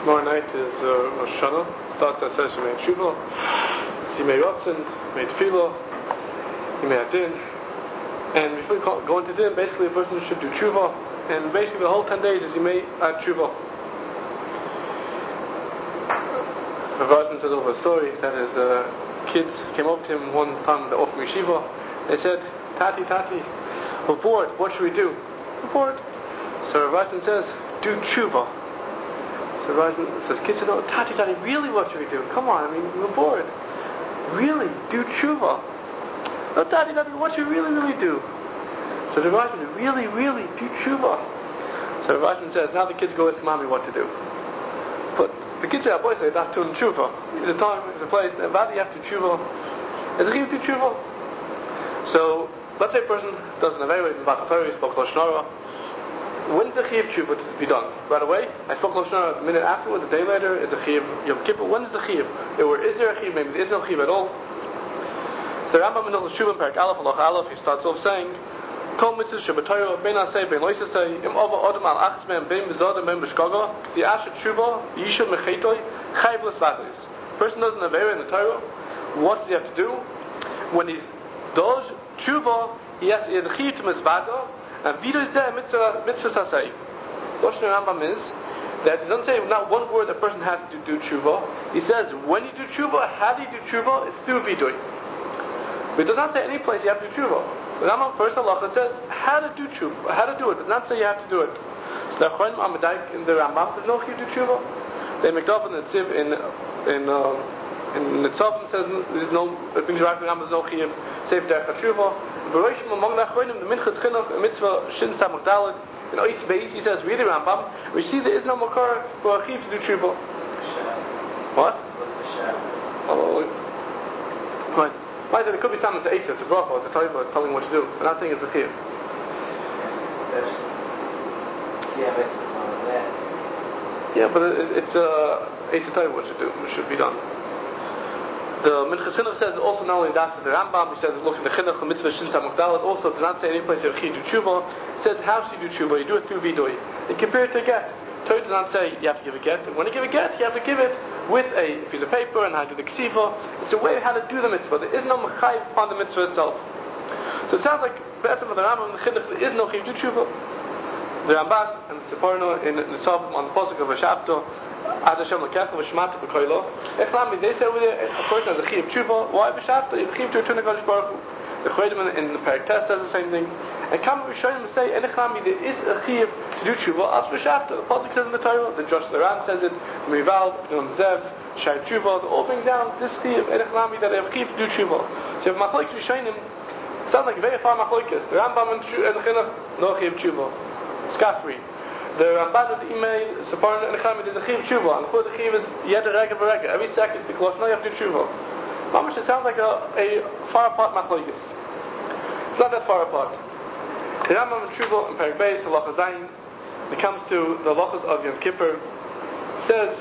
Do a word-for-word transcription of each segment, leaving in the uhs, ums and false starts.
Tomorrow night is uh, Rosh Hashanah. Starts at says you made tshuva, you made rotzen, made tefillah, you made din, and before you go into din, basically a person should do tshuva, and basically the whole ten days is you made uh, tshuva. Rav says over a story that his uh, kids came up to him one time off from yeshiva. They said, "Tati, Tati, we're bored. What should we do?" We're bored. So Rav says, "Do tshuva." So Rav says, "Kids said, oh, Tati, Tati, really? What should we do? Come on, I mean, we're bored. Really, do tshuva." "No, Tati, Tati, what should we really, really do?" So Rav says, "Really, really, do tshuva." So Rav says, "Now the kids go ask mommy what to do." But the kids say, boy, say that's doing tshuva. It's a time, it's a place. Now, why do you have to tshuva? Is it to tshuva? So, let's say a person does an avera in Bachar Torah, he spoke Lashon Hara. When's the chiyuv tshuva to be done? Right away? I spoke Lashon Hara a minute afterwards, a day later, it's a chiyuv Yom Kippur. When's the chiyuv? Or is there a chiyuv? Maybe there is no chiyuv at all. So the Rambam in Hilchos Tshuva in Perek Aleph, Halach Aleph, he starts off saying, Kol mitzvah shebetorah ben asay ben loy asay im ova adam al achs ben ben bezodem ben b'shkaga the asher tshuva yishul mechetoy chayv l'svados. Person does an avera in the Torah. What does he have to do? When he does tshuva, he has he has a chiyuv to mitzvah and vido zeh mitzvah mitzvah sasay. Lashon Rambam is that he doesn't say not one word a person has to do tshuva. He says when you do tshuva, how do you do tshuva? It's through vidoy. But it does not say any place you have to do tshuva. The Rambam first halacha says how to do tshuva, how to do it. It does not say you have to do it. So the Achronim Amadai in the Rambam there's no chiyuv to do tshuva. They make up in the Tziv in in um, in Nitzavim says there's no things right in the Rambam there's no chiyuv save derech tshuva. Beroishim among the Achronim the Minchas Chinuch a mitzvah shin samach daled in Ois Beis he says read the Rambam we see there is no makar for a chiyuv to do tshuva. What? Oh, right. Right, it could be something to eat, it's a bracha, it's a taiva, it's telling what to do. I'm not saying it's a chiyuv. Yeah, but it's a it's a taiva what should do, what should be done. The Minchas Chinuch says also not only that's the Rambam, he says look in the Chinuch, the mitzvah shin samach daled also does not say any place you have chiyuv do tshuva. It says how should you do tshuva? You do it through vidoy. And compare it to a get. Torah does not say you have to give a get. And when you give a get, you have to give it with a piece of paper and how to do the ksiva. It's a way of how to do the mitzvah. There is no mechayiv upon the mitzvah itself. So it sounds like better for the Rambam and the Chinuch there is no chiyuv to tshuva. The Ramban and the Separno in the Tzavim on the pasuk of Hashavto Ad Hashem L'kecha V'shmata B'koilo. Echlami they say over there a person has a chiyuv tshuva. Why Hashavto? You have a chiyuv to return to Kadosh Baruch Hu. The Chodim in the Perek Tes says the same thing. And Kam Rishonim say Echlami there is a chiyuv to do tshuva as Hashavto. The pasuk says in the Torah. The Josh Laran says it. Mival Yom Zev Shai Tshuva. They all bring down this chiyuv Echlami that they have a chiyuv to do tshuva. So if Machlokes Rishonim sounds like very far Machlokes. The Rambam and the Chinuch no chiyuv tshuva. Scot-free. The Ramban of the email, Separno and Echlami, there's a chiyuv tshuva. And the chiyuv is yet a rega v'rega. Every second, because now you have to do tshuva. Mamash, it sounds like a, a far apart machlokes. It's not that far apart. The Rambam and tshuva in Perek Beis, Halacha Zayin, when it comes to the halachas of Yom Kippur, says,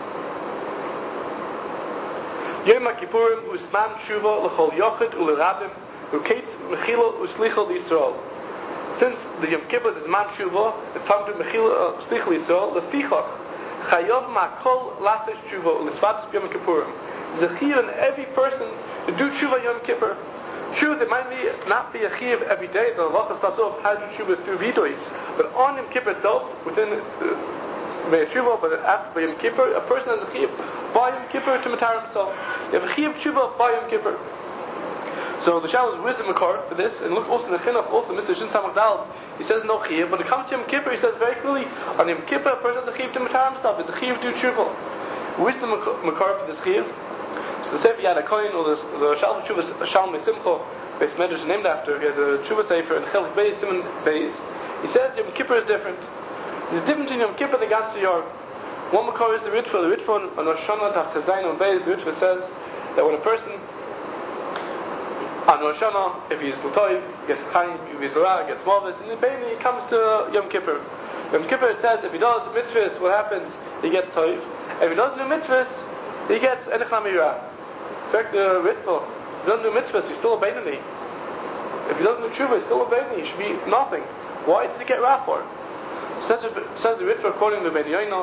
Yom HaKippurim usman tshuva l'chol yochid u'lerabim u'keitz mechila u'slichel d'Yisrael. Since the Yom Kippur is man tshuva, it's time to mechila slichel Yisrael. Lefichach chayav ma'kol lasesh tshuva u'lisvatus Yom Kippurim. There's a chiyuv in every person to do tshuva Yom Kippur. True, there might be not be a chiyuv every day. The halacha starts off how to do tshuva through vidoy, but on Yom Kippur itself, within the tshuva, but after Yom Kippur, a person has a chiyuv by Yom Kippur to matar himself. You have a chiyuv tshuva by Yom Kippur. So the Shal is wisdom makar for this, and look also in the Chinuch, also mitzvah shin samach daled. He says no chiyuv, but when it comes to Yom Kippur, he says very clearly on Yom Kippur, a person has a chiyuv to matar himself. It's a chiyuv to do tshuva. Wisdom makar for this chiyuv. So the Sefer Yad HaKohen, or the, the Shalom Tshuva Shalmei Simcha, Beis Medrash named after, he has a Tshuva Sefer in Chelik Beis, Simon Beis. He says Yom Kippur is different. There's a difference in Yom Kippur and the Ganze Yor. One makar is the ritual. The ritual on Rosh Hashanah, Taf Tezayin on Beis, the ritual says that when a person on Rosh Hashanah, if he's L'toiv, he gets Chaim, if he's L'ra, he gets Mavis, and then he comes to Yom Kippur. Yom Kippur it says if he does mitzvahs, what happens? He gets Toiv. If he doesn't do mitzvahs, he gets Enech Lamira. In fact, the ritual, if he doesn't do mitzvahs, he's still a Beinani. If he doesn't do tshuva, he's still a Beinani. He should be nothing. Why does he get Ra for? Says, says the ritual according to Ben Yoino,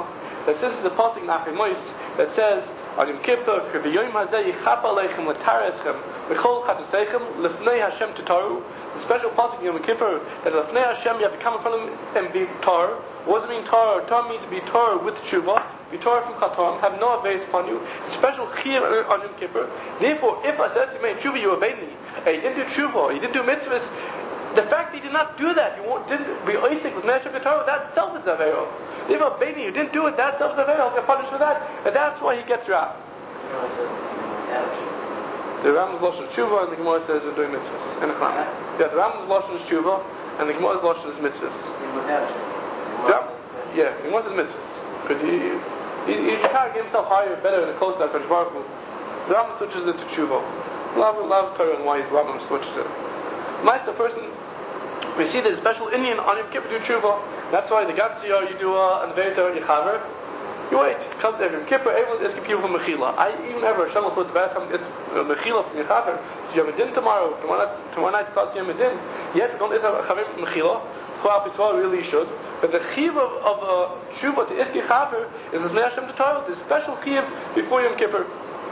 that since the pasuk in Achim Mois that says on Yom Kippur, "K'biyom hazeh yichapa aleichem l'tareschem v'chol chataseichem lifnei Hashem titaru." The special pasuk in Yom Kippur that lifnei Hashem you have to come in front of Him and be tar. What does it mean tar? Tar means to be tar with tshuva, be tar from chatoram, have no avos upon you. A special chiyuv on Yom Kippur. Therefore, if I said you made tshuva, you obeyed me. And you didn't do tshuva, you didn't do mitzvahs. The fact that you did not do that, you didn't be oisik with Hashem Torah, that itself is avera. If you obeyed me, you didn't do it, that itself is avera. I'll get punished for that, and that's why he gets wrath. The Rambam's lashon is tshuva, and the Gemara says we're doing mitzvahs. In a clan. Yeah, the Rambam's lashon is tshuva, and the Gemara's lashon is mitzvahs. Yeah, yeah, the Gemara says mitzvahs. Because he, he, he can't get himself higher, better, and closer to HaKadosh Baruch Hu. The Rambam switches it to tshuva. Love, love Torah, and why his Rambam switches it. Nice, the person, we see there's a special Indian on Yom Kippur do tshuva. That's why the Gatsiyar you do uh, and the Veiter you chaver. You wait, comes there Yom Kippur, everyone's asking people for mechila. I even ever Hashem will put the bad time it's uh, mechila from your chaver. So you have a din tomorrow. Tomorrow night, tomorrow night starts Yom Din. Yet we don't have a chaver mechila. Chol Pisval really should. But the chiv of, of uh, tshuva to iski chaver is the Hashem to Torah. There's a special chiv before Yom Kippur.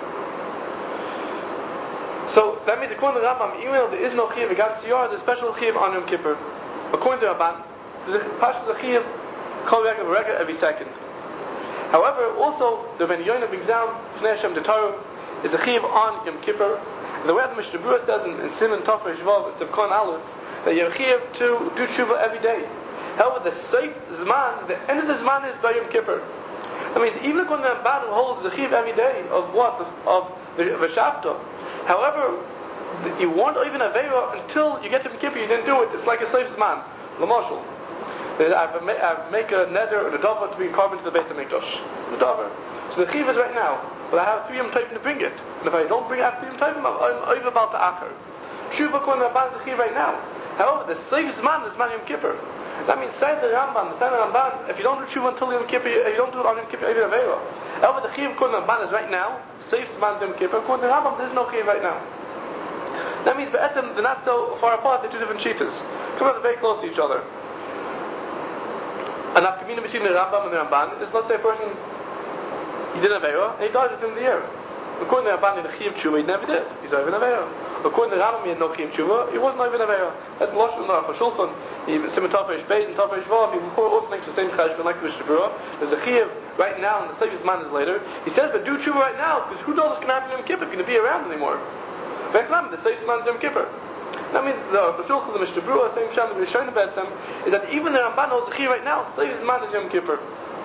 So that means according to Rambam, even though there is no chiyuv v'gam tziyar, there's a special chiyuv on Yom Kippur. According to Rabban, there's a pashas of chiyuv kol regev regev every second. However, also the Ben Yonah brings down Pnei Hashem Torah is a chiyuv on Yom Kippur. And the way the Mishnah Berurah says in, in Siman Tov Reish Vav, it's Tzavkon Aleph, that you're chiyuv to do tshuva every day. However, the safe zman, the end of the zman is by Yom Kippur. I mean, even according to Ramban, who holds the chiyuv every day of what of the V'shavta. However, you weren't even avera until you get to Yom Kippur. You didn't do it. It's like a slave's man. L'moshel. I make a neder and a davar to be carved into the base of Mikdash. The davar. So the chiv is right now, but I have three yom tovim to bring it. And if I don't bring out three yom tovim, I'm over about the acher. Shuva kon Ramban is the chiv right now. However, the slave's man is man Yom Kippur. That means say the Rambam, the the Ramban. If you don't do tshuva until Yom Kippur, you don't do it on Yom Kippur, even avera. However, the chiv kon Ramban is right now. Saves man Yom Kippur. According to Rambam, there's no chiv right now. That means be'etzem they're not so far apart. They're two different shitas. Come on, they're very close to each other. And our community between the Rambam and the Ramban is, let's say a person he did an avera and he died within the year. According to the Ramban, in the chiv tshuva, he never did. He's over an avera. According to the Rambam, he had no chiv tshuva. He wasn't over an avera. That's lashon of Shulchan. He Siman Tov Reish Beis and Tov Reish Vav. He also makes the same cheshbon like the Mishnah Berurah. There's a chiv right now, and the Savior's man is later. He says, but do tshuva right now, because who knows what's going to happen in Yom Kippur? It's going to be around anymore. The Savior's man is Yom Kippur. That means the Shulchan, the Mishnah Berurah, same Shem, the Rishonim Betzem, is that even the Ramban holds the chiv right now, the Savior's man is Yom Kippur.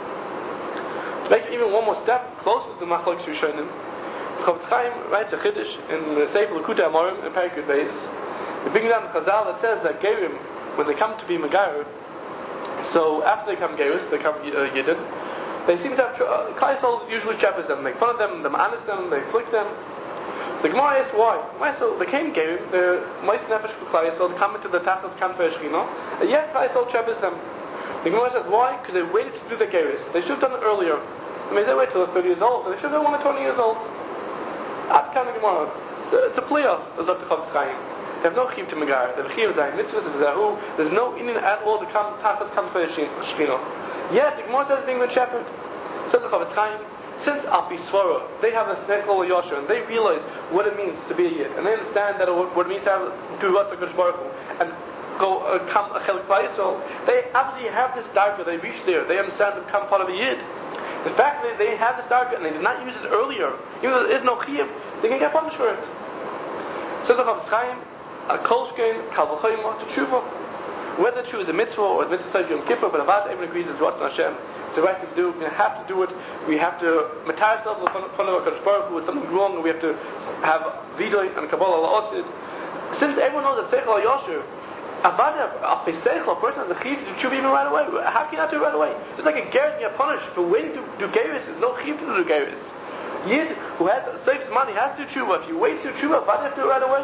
To make it even one more step closer to the Machlokes Rishonim, Chofetz Chaim writes a chiddush in the Sefer Likutei Amorim in Perek Yud Beis. We bring down the Chazal that says that Gerim, when they come to be Megayer, so after they come Gerus, they come uh, Yidden, they seem to have, uh, Klal Yisrael usually chappers them, make fun of them, they ma'anis them, they flick them. The Gemara asks why. Why so? They came Gerim, they're Mois Nefesh for Klal Yisrael, they come into the Tachas Kanfei Shechina, and yet Klal Yisrael chappers them. The Gemara says why? Because they waited to do the Gerus. They should have done it earlier. I mean, they wait till they're thirty years old, but they should have done it when they're twenty years old. That's kind of Gemara. It's a plea of Doctor Chofetz Chaim. They have no chiv to megar. They have chiv zayin mitzvahs of zahu. There's no Indian at all to come tachas kanfei shechina. Yet the Gemara says being the shepherd. Says the Chofetz Chaim. Since Alpi Svara, they have a seichel yosher, and they realize what it means to be a yid, and they understand that what it means to have do what's HaKadosh Baruch Hu, and go uh, come a chelik Klal Yisrael. They obviously have this darka. They reach there. They understand to become part of a yid. The fact that they have this darka and they did not use it earlier, even though there is no chiv, they can get punished for it. Says the Chofetz Chaim. A kolshkein kalvachayim to tshuva. Whether tshuva is a mitzvah or a mitzvah Yom Kippur, but about everyone agrees it's what's Hashem. It's the right thing to do. We have to do it. We have to matar ourselves in front of HaKadosh Baruch Hu with something wrong, and we have to have vidoy and kabbalah la'osid. Since everyone knows that seichel yosher, avada a seichel, a person has a chiv to do tshuva even right away. How can you not do it right away? Just like a gerus, you're punished for waiting to do gerus. There's no chiv to do gerus. Yid who has saves money has to do tshuva. If you wait to do tshuva, avada have to do it right away.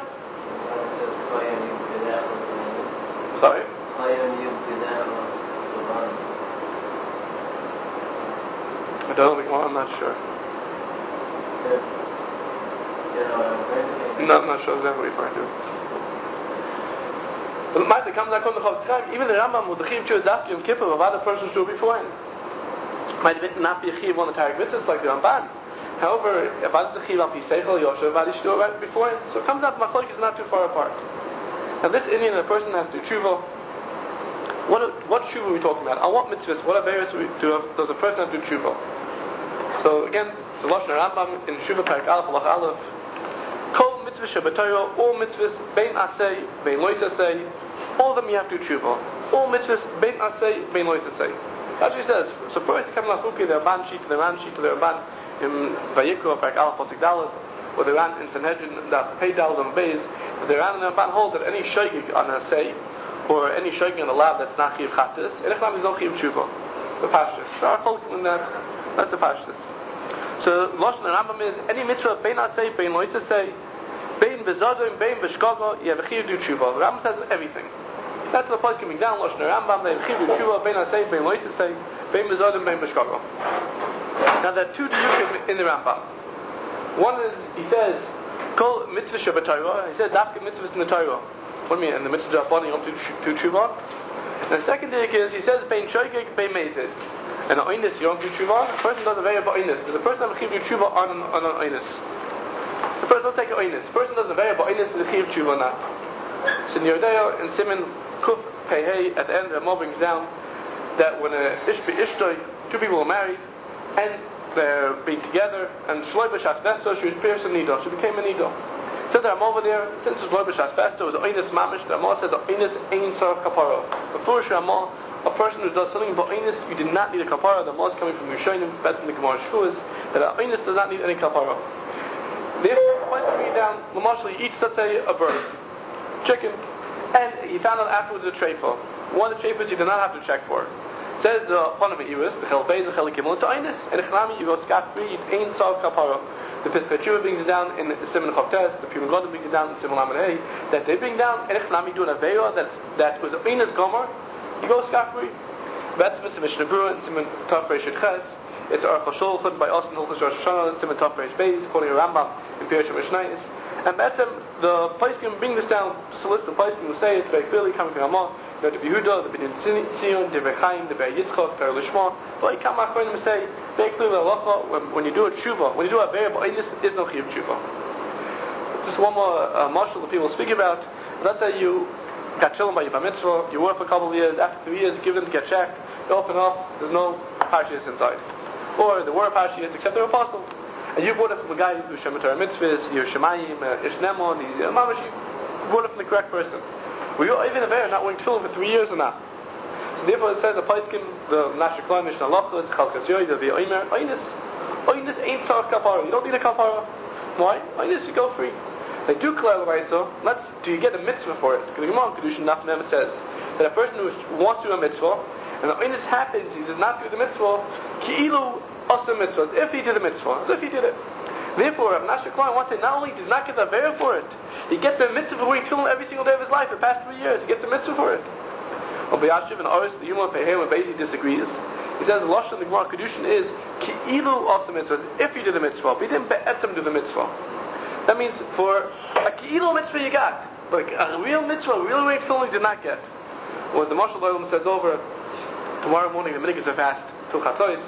Sorry? I don't know, I'm not sure. No, I'm not sure exactly what you're trying to do. But the Master comes out on the Chofetz Chaim, even the Rambam with the Chiv Tshuva Daf Yom Kippur, of other persons do it beforehand. might not be a chiv on the Tarek mitzvahs like the Ramban. However, if I was the chiv al pi seichel yosher, why should do it right before? So it comes out the machlokes is not too far apart. Now this Indian, a person has to do tshuva. What what tshuva are we talking about? On what mitzvahs? What averus do does a person have to do tshuva? So again, the Lashon Rambam in Tshuva Parak Aleph Halach Aleph, Kol mitzvah shebatayro, all mitzvahs bein asay, bein lois asay, all of them you have to do tshuva. All mitzvahs bein asay, bein lois asay. That's what he says. So first, come lachuki the Ramban sheet, the Ran sheet, the Ramban in Vayikra Parak Aleph Pasuk Daled, or the Ran in Sanhedrin that Pei Daled on Beis. The Ran and the Ramban hold that any shaygig on a say, or any shaygig on a lab that's not chiv chatas, Erechlam is no chiv tshuva. The pashtus. There are folk in that. That's the pashtus. So Lashon Rambam is any mitzvah bein asay, bein lois asay, bein bezadim, bein b'shkaga, you have a chiv do tshuva. The Rambam says everything. That's the place coming down. Lashon Rambam they have chiv do tshuva, bein asay, bein lois asay, bein bezadim, bein b'shkaga. Now there are two diukim in the Rambam. One is he says kol mitzvah shebatayra. He says dafka mitzvahs in the Torah. What do you mean? And the mitzvah rabbanim you want to do tshuva. And the second diuk is he says bein shoygig, bein mezid. And an oinus, you don't do tshuva. The person does a very oinus. Does the person have a chiv do tshuva on an, on an oinus? The person doesn't take an oinus. The person does a very oinus and the chiv tshuva or not. So in Yerdeo and Simon Kuf Pei at the end, the Mo brings down that when a ishbi ishtoi, two people are married and they're being together, and Shloi b'shas besto, she was pierced a needle. She became a needle. So there, I'm over there. Since it's Shloi b'shas besto, it was oinus mamish. The Mo says oinus ein tzarich kapara. Before Shema. A person who does something but oinus, you did not need a kapara. The most coming from Rishonim, better than the Gemara Shavuos, that a oinus does not need any kapara. Therefore, the point to read down, Lamashal, you eat, let's say, a bird, chicken, and you found out afterwards a treifa. One of the treifas you did not have to check for. It says the Panama Iris, the Chel Beis, the Chel Gimel, it's a oinus, and the Chalami, you go scot free, you ain't saw kapara. The Pesach Tshuva brings it down in Simon Chavtes, the Pima Godim brings it down in Simon Lamed Hey, that they bring down, and the Chalami do an Aveira, that was a oinus gomer. You go scot-free. That's Mitzvah Mishnah Berurah and Simon Tov Reish Ches. It's Aruch HaShulchan by Austin Hilchos Rosh Hashanah, Simon Tov Reish Beis, quoting a Rambam in Pirush HaMishnayos. And that's him, the place can bring this down, so listen, the place can say it very clearly, coming from Ramah, you know, the Yehuda, the B'nai Sion, the Rechaim, the Ber Yitzchak, the Lishma, but you come back and say, very clearly, when, when you do a tshuva, when you do a very, but this is no chiv tshuva. Just one more uh, marshal that people speak about. Let's say you got children by your bar mitzvah, you work for a couple of years, after three years, you give them to get checked, you open up, there's no parashiyas inside. Or there were parashiyas except they're apostle. And you bought it from a guy who's Shem Torah mitzvahs, your Shemayim, Ishnemon, he's a mamash, you bought it from the correct person. Were you even a bear not wearing tefillin for three years or not? So therefore it says, a paiskim, the Nashar Klein, Mishnah Lachos, Chalkas Yoy, the V'yomer, Oinus. Oinus ain't tzarich kapara. You don't need a kapara. Why? Oinus, you go free. They do klal so let's do you get a mitzvah for it? Because the Gemara Kedushin Nachman says that a person who wants to do a mitzvah and when this happens he does not do the mitzvah, ki'ilu asa mitzvah, if he did the mitzvah, as if he did it. Therefore, Rav Nashar Klein wants to say not only does not get the avera for it, he gets a mitzvah for wearing tefillin every single day of his life for the past three years. He gets a mitzvah for it. On B'yashiv and Oris, the Yuma Pehei when Beisi disagrees. He says the Lashon the Gemara Kedushin is ki'ilu asa mitzvah, if he did the mitzvah, but he didn't be'etzem do the mitzvah. That means for a ki'ilu mitzvah you got, but a real mitzvah, a real way tefillin you did not get. When the Marshal Olam says over, tomorrow morning the minikos are fast, till Chatzos.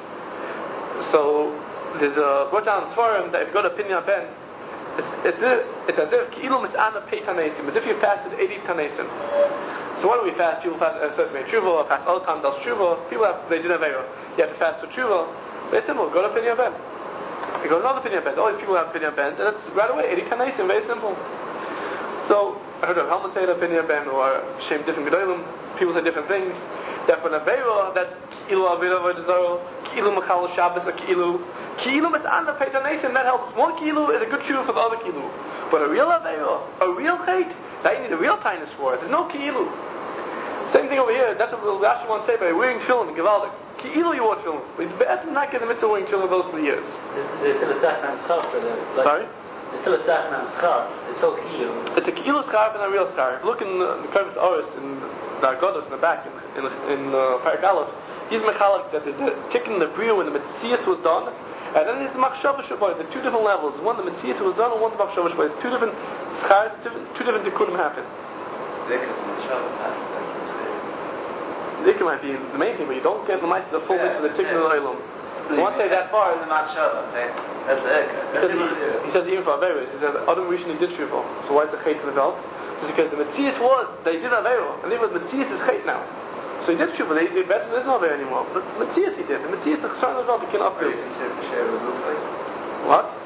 So there's a brought down in Sfarim that if you go to Pinyan Ben, it's, it's, it's as if ki'ilu mis'ana pei tanesim, as if you fasted eighty tanesim. So why do we fast? People fast, uh, so it's made tshuva, fast all the time, does tshuva. People have, they didn't have you have to fast for tshuva. Very simple, go to Pinyan Ben. He goes, another opinion bend. All these people have opinion bends, and it's right away, eighty Tanaisim, very simple. So, I heard of Helmut say an opinion bend, or Shem different Gedolim, people say different things. That for an Aveira, that's Ki'ilu Avira V'Dezaro, Ki'ilu Machal Shabbos, or Ki'ilu. Ki'ilu Mitz'an the Pei Tanaisim, that helps. One Ki'ilu is a good shoe for the other Ki'ilu. But a real Aveira, a real Chait, that you need a real tightness for it. There's no Ki'ilu. Same thing over here, that's what the Rashi wants to say by wearing tefillin, Givaldik. Ki'ilu you want tefillin. But better not get the mitzvah wearing tefillin those three years. There's still a sachnam schar for them. Sorry? There's still a sachnam schar. It's so ki'ilu. It's a ki'ilu schar and a real schar. If you look in the, the Kervis Oris, in the Argodos in the back, in, in, in uh, Parak Aleph, he's mechalik that there's a tick in the bria when the Metzias was done, and then there's the Machshavah Shabbat, the two different levels. One, the Metzias was done, and one, the Machshavah Shabbat. Two different schars, two, two different tikkunim happen. Dikkur might be the main thing, but you don't get the, the full mix of the tikkun of the Olam. I won't say that far. The machshava, okay? That's the He says, he, he says even for Averos, he says Adam recently did tshuva. So why is the chait developed? Just because the Metzias was they did Avero, and even the Metzias is chait now. So he did tshuva. They did better. There's no Avero anymore. But Metzias he did. The Metzias the chassan developed. He cannot do. What?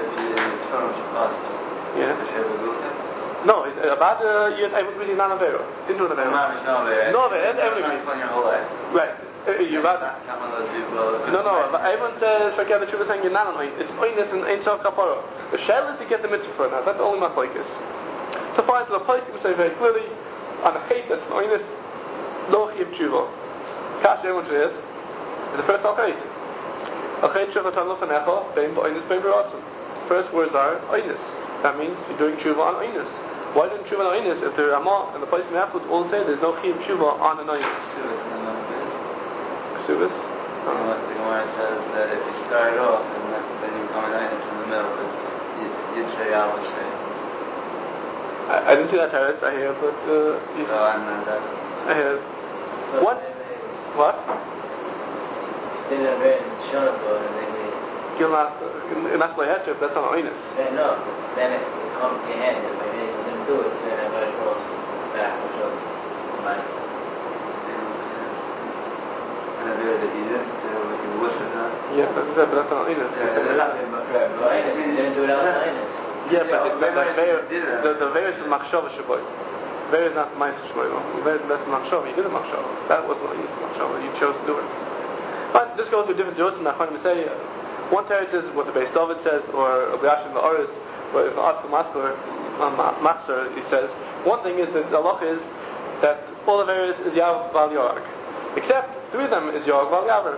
Yeah. No, it's about the you I would really not Avero. Didn't do an Avero. No Avero. Everybody. Right. You rather. No, no. Everyone says forget the tshuva thing. You're not on oin. It's oinus and ein sof kapara. The shell is to get the mitzvah for now. That's the only machlokes. So far, to the place you say very clearly on a chait that's an oinus no chiv tshuva. Kash everyone says is the first al chait. Al chait tshuva tan lefanecha bein b'oinus bein b'ratzon. First words are oinus. That means you're doing tshuva on oinus. Why didn't tshuva on oinus if the Ramah and the place in Yachud all say there's no chiv tshuva on an oinus? Ksubis? The Gemara says that if you start off and then you come in into the middle, you'd say I would say. I didn't see that teretz, I hear, but uh, you, So I'm not that. I hear. What? What? Then I read Shonabot and then they... Gilmas, that's my head trip, that's not oinus. Then no, then it comprehended, but they didn't do it, so then I got across the staff, which was nice. And I read that you didn't, like you wish it not. Yeah, that's it, but that's not oinus. They didn't do it outside us. Yeah, but it's the the the Ve'er is machshava shaboy. Ve'er is not ma'aser shaboy. Ve'er that's machshava. You did a machshava. That was not used machshava. You chose to do it. But just go to different dosim. I'm going to say one teretz is what the Beis David says, or Obliashim La'aretz, or if Atzul Master Master he says. One thing is that the halacha is that all the Ve'ers is Yav Val Yorag, except three of them is Yorag Val Yaver.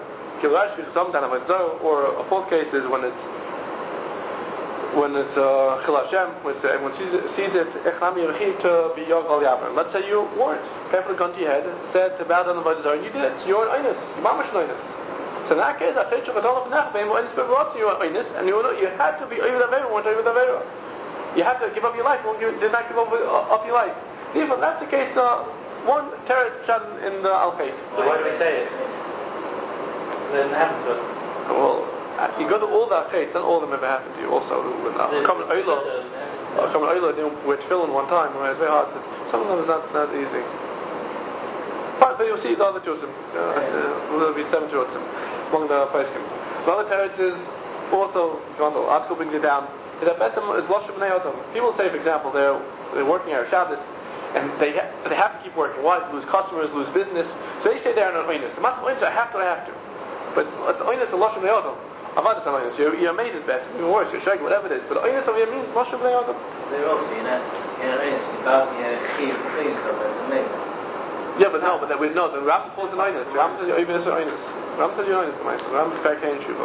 Or a fourth case is when it's when it's uh, Chil Hashem, when it's, everyone sees it, sees it to be Yorag Val Yaver. Let's say you weren't. People gun to your head, said to bow down the Avodah Zarah, and you did it. So you're an Einus. You're mamash an Einus. So in that case, I say, you're an Einus, and you you had to be over the Avera, weren't over the Avera. You had to give up your life, you did not give up, uh, up your life. Even that's the case, uh, one terrorist shot in the Al-Qaid. So why do we say it? It didn't happen to us. Well, uh, you go to all the Al-Qaid, then all of them ever happened to you also. Common Oila, Common Oila didn't wear tefillin one time, right? It's very hard to, some of them is not that easy. But, but you'll see the other Josim, uh, uh, will be seven Josim among the Paiskim. The other terrorist is also, John, the article brings it down, is that Betzim is Loshem B'nei Adam. People say, for example, they're, they're working at Shabbos, and they ha- they have to keep working. Why? Lose customers, lose business. So they say they're an oinus. The matter oinus, I have to, I have to. But it's oinus and Loshem B'nei Adam. Avad is an oinus. You're, you're amazed at best. Even worse, you're shaking, whatever it is. But oinus of your means Loshem B'nei Adam. They also, you know, you know, it's about the Chiv, Chiv, so it's amazing. Yeah, but no, but that we no. The Ram calls an oinus. Ram says you're even an oinus. Ram says you're oinus. The Ma'aser. Ram is back in Shuva.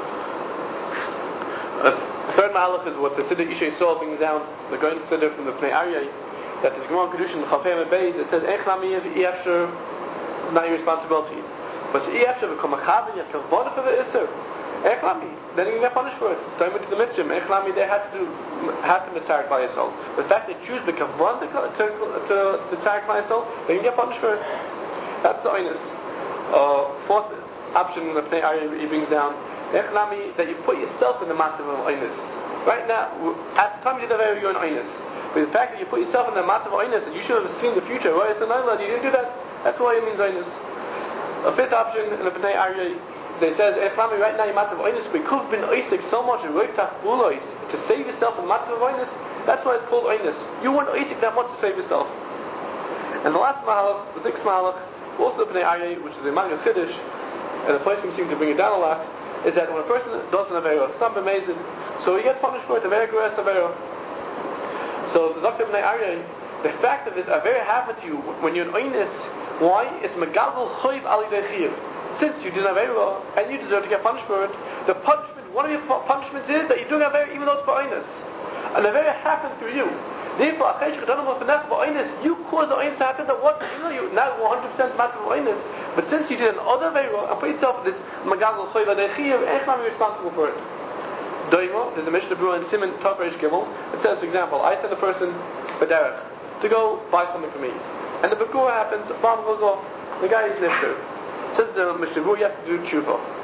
The third malach is what the Siddur Ishay Sol brings down. The going Siddur from the Pnei Aryeh. That is Gemara Kedushin Chafei Beis. It says Eich Lamiyev Iafsher, not your responsibility. But Iafsher become a chavin. You have to kavod for the Isser. Eich Lami. Then you get punished for it. It's time to the mitzvah. Eich Lami. They have to do have to mitzarek by yourself. The fact they choose the kavod to to mitzarek by yourself, then you get punished for it. That's the oinus. Uh, fourth option in the Pnei Aryeh he brings down. Echlami, that you put yourself in the matzv of oinus. Right now, at the time you did the you're an oinus. But the fact that you put yourself in the matzv of oinus, and you should have seen the future, right? It's an oinus, you didn't do that. That's why it means oinus. A fifth option in the Pnei Aryeh, they says, Echlami, right now you're matzv of oinus, but you could have been oisik so much, to save yourself in the matzv of oinus. That's why it's called oinus. You weren't oisik that much to save yourself. And the last mahalach, the sixth mahalach, also the Pnei Aryeh, which is the Mangas Chiddush, and the place can seem to bring it down a lot, is that when a person does an Avera, it's not amazing, so he gets punished for it, Avera Geras Avera. So, the Zakh Pnei Aryeh, the fact that this Avera happened to you when you're an Oinus, why? It's Megalgal Choyv Ali Dechir. Since you did an Avera, and you deserve to get punished for it, the punishment, one of your punishments is that you're doing Avera even though it's for Oinus. An Avera happened through you. Therefore, you caused the oinus to happen. That what you know, you now one hundred percent massive oinus. But since you did another veira and put yourself in this magazel choyva dechiv, echnam is responsible for it. Doimo, there's a Mishnah Berurah in Simon Toperish Gimel. It says, for example, I send a person a derech to go buy something for me, and the bekura happens. A bomb goes off. The guy is nifter. Says the Mishnah Berurah, you have to do tshuva.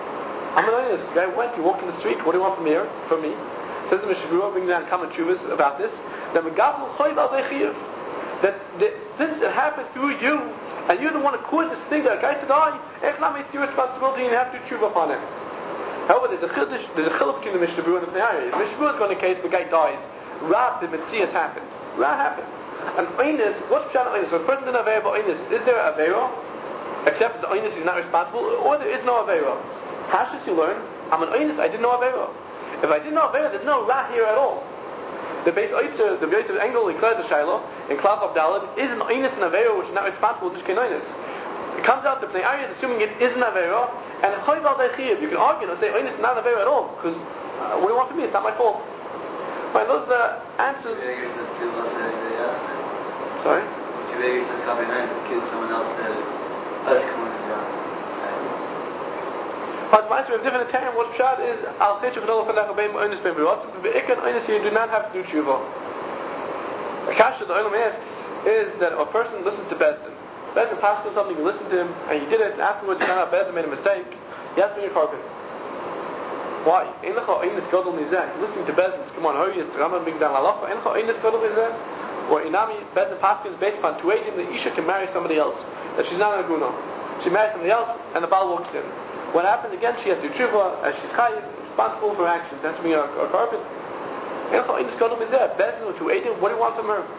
I'm an oinus. The guy went, he walked in the street, what do you want from here? From me? Says the Mishnah Berurah, bring down common chuvas about this. That that, that since it happened through you, and you're the one who caused this thing that a guy to die, it's your responsibility and you have to tshuva upon it. However, there's a chiddush, there's a chiluk between the Mishnah Berurah and the Pnei The Mishnah Berurah is going to case the guy dies. Rav, the Metzias happened. Rav happened. And oinus, what's pshat oinus? When a person didn't avera but oinus, is there a avera? Except the oinus is not responsible, or there is no avera. How should you learn? I'm an oinus, I didn't know avera. If I didn't know avera, there's no ra here at all. The base oitzer, the base of Engel, he declares a shiloh in Klaf of Dalad, is an oinus and avera which is not responsible, just kein oinus. It comes out the Pnei Aryeh is assuming it is an avera, and choy bal dechiv. You can argue and say oinus is not an avera at all, because uh, what do you want from me? It's not my fault. Right, those are the answers. Sorry? But the we have different term. What pshat is al cheshav v'nol fadach beim oinus beim b'rotzim v'ikon oinus you do not have to do tshuva. A kasha the Olam asks is that a person listens to Bezdin. Bezdin passes something, you listen to him, and you did it, and afterwards you found out Bezdin made a mistake. You have to bring a carbon. Why? Ein lecha oinus gadol mizeh. Listening to Bezdin, come on, hurry, it's Rambam brings down halacha. Ein lecha oinus gadol mizeh. Or inami Bezdin passes based upon two eighty, the isha can marry somebody else, that she's not an aguna. She marries somebody else, and the Baal walks in. What happens again? She has to do tshuva, as she's chayiv, responsible for her actions. That's being a, a carbon. Bezdin to aid him. What do you want from her?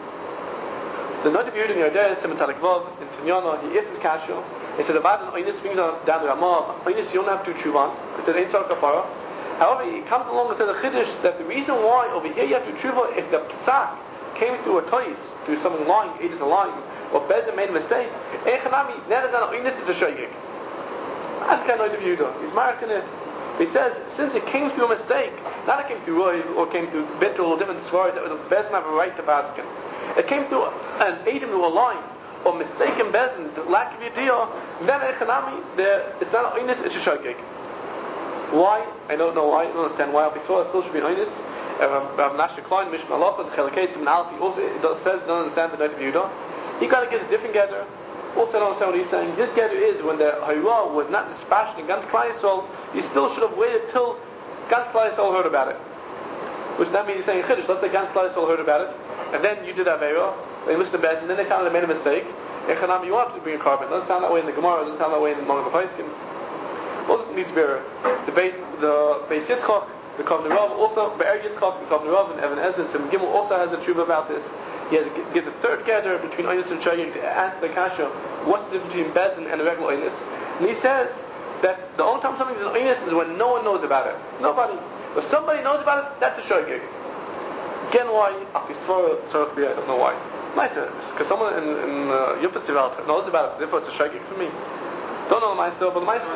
The Noda B'Yehuda in Yerdei, Simon Tzadik Vav, in Tinyana, he asks his kasha. He said about an oinus brings down the Ramah. Oinus you don't have to do tshuva. It says ain't kapara. However, he comes along and says a chiddush that the reason why over here you have to do tshuva if the psak came through a tois, through someone lying, ate is a lying, or Bezdin made a mistake. Echanami, now that an oinus is a shayik. That's kind of Yehuda. He's marking it. He says, since it came through a mistake, not it came through Roy or came through Bittul or different svaras that the Bezdin have a right to baskin. It came through an Adam who a line or mistaken Bezdin, the lack of idea, then Echanami, it's not an oinus, it's a shogeg. Why? I don't know why. I don't understand why. If saw it still should be an oinus. Rav Nasha Klein, Mishnah Halacha, the Chelakei Simon Alf, he also it says, don't understand the Noda B'Yehuda. He got to give a different gather. Also don't understand what he's saying. His gather is when the Hayra was not dispatched in Gans Klal Yisrael, he still should have waited till Gans Klal Yisrael heard about it. Which that means he's saying Chiddush. Let's say Gans Klal Yisrael heard about it, and then you did Avera, they listened to Bezdin, and then they found they made a mistake. Echanam, you want to bring a carbon. It doesn't sound that way in the Gemara. It doesn't sound that way in the Magen Paiskin. Also needs to be the base, the base Yitzchak, the Kovnei Rav, also Be'er Yitzchak, the Kovnei Rav, and Evan Ezer, and Sim Gimel also has a tshuva about this. He has to give the third gather between Oinus and Shayik to answer the kasha. What's the difference between Bezdin and a regular Oinus? And he says that the only time something is an Oinus is when no one knows about it. Nobody. If somebody knows about it, that's a Shayik. Again, why? I don't know why. Nice, because someone in, in uh, Yupet Zivalta knows about it, therefore it's a Shayik for me. Don't know myself, but myself.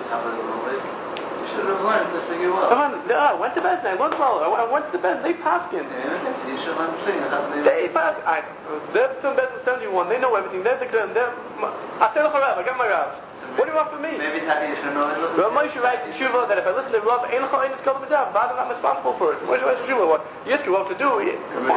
You should have learned this thing you well. I went to Bezdin, I went well. I went to the Bezdin, they paskin. Yeah, you should understand how they pass. I, they're from Bezdin seventy-one, they know everything. They're the they're, I said to Rav, I got my Rav. What do you want from me? Maybe Tati should know. Rav Moshe writes in Tshuva that if I listen to Rav, Ein L'cha Ein L'skol B'zav, I'm not responsible for it. Moshe writes in Tshuva, what? Yitzchak, what to do? He,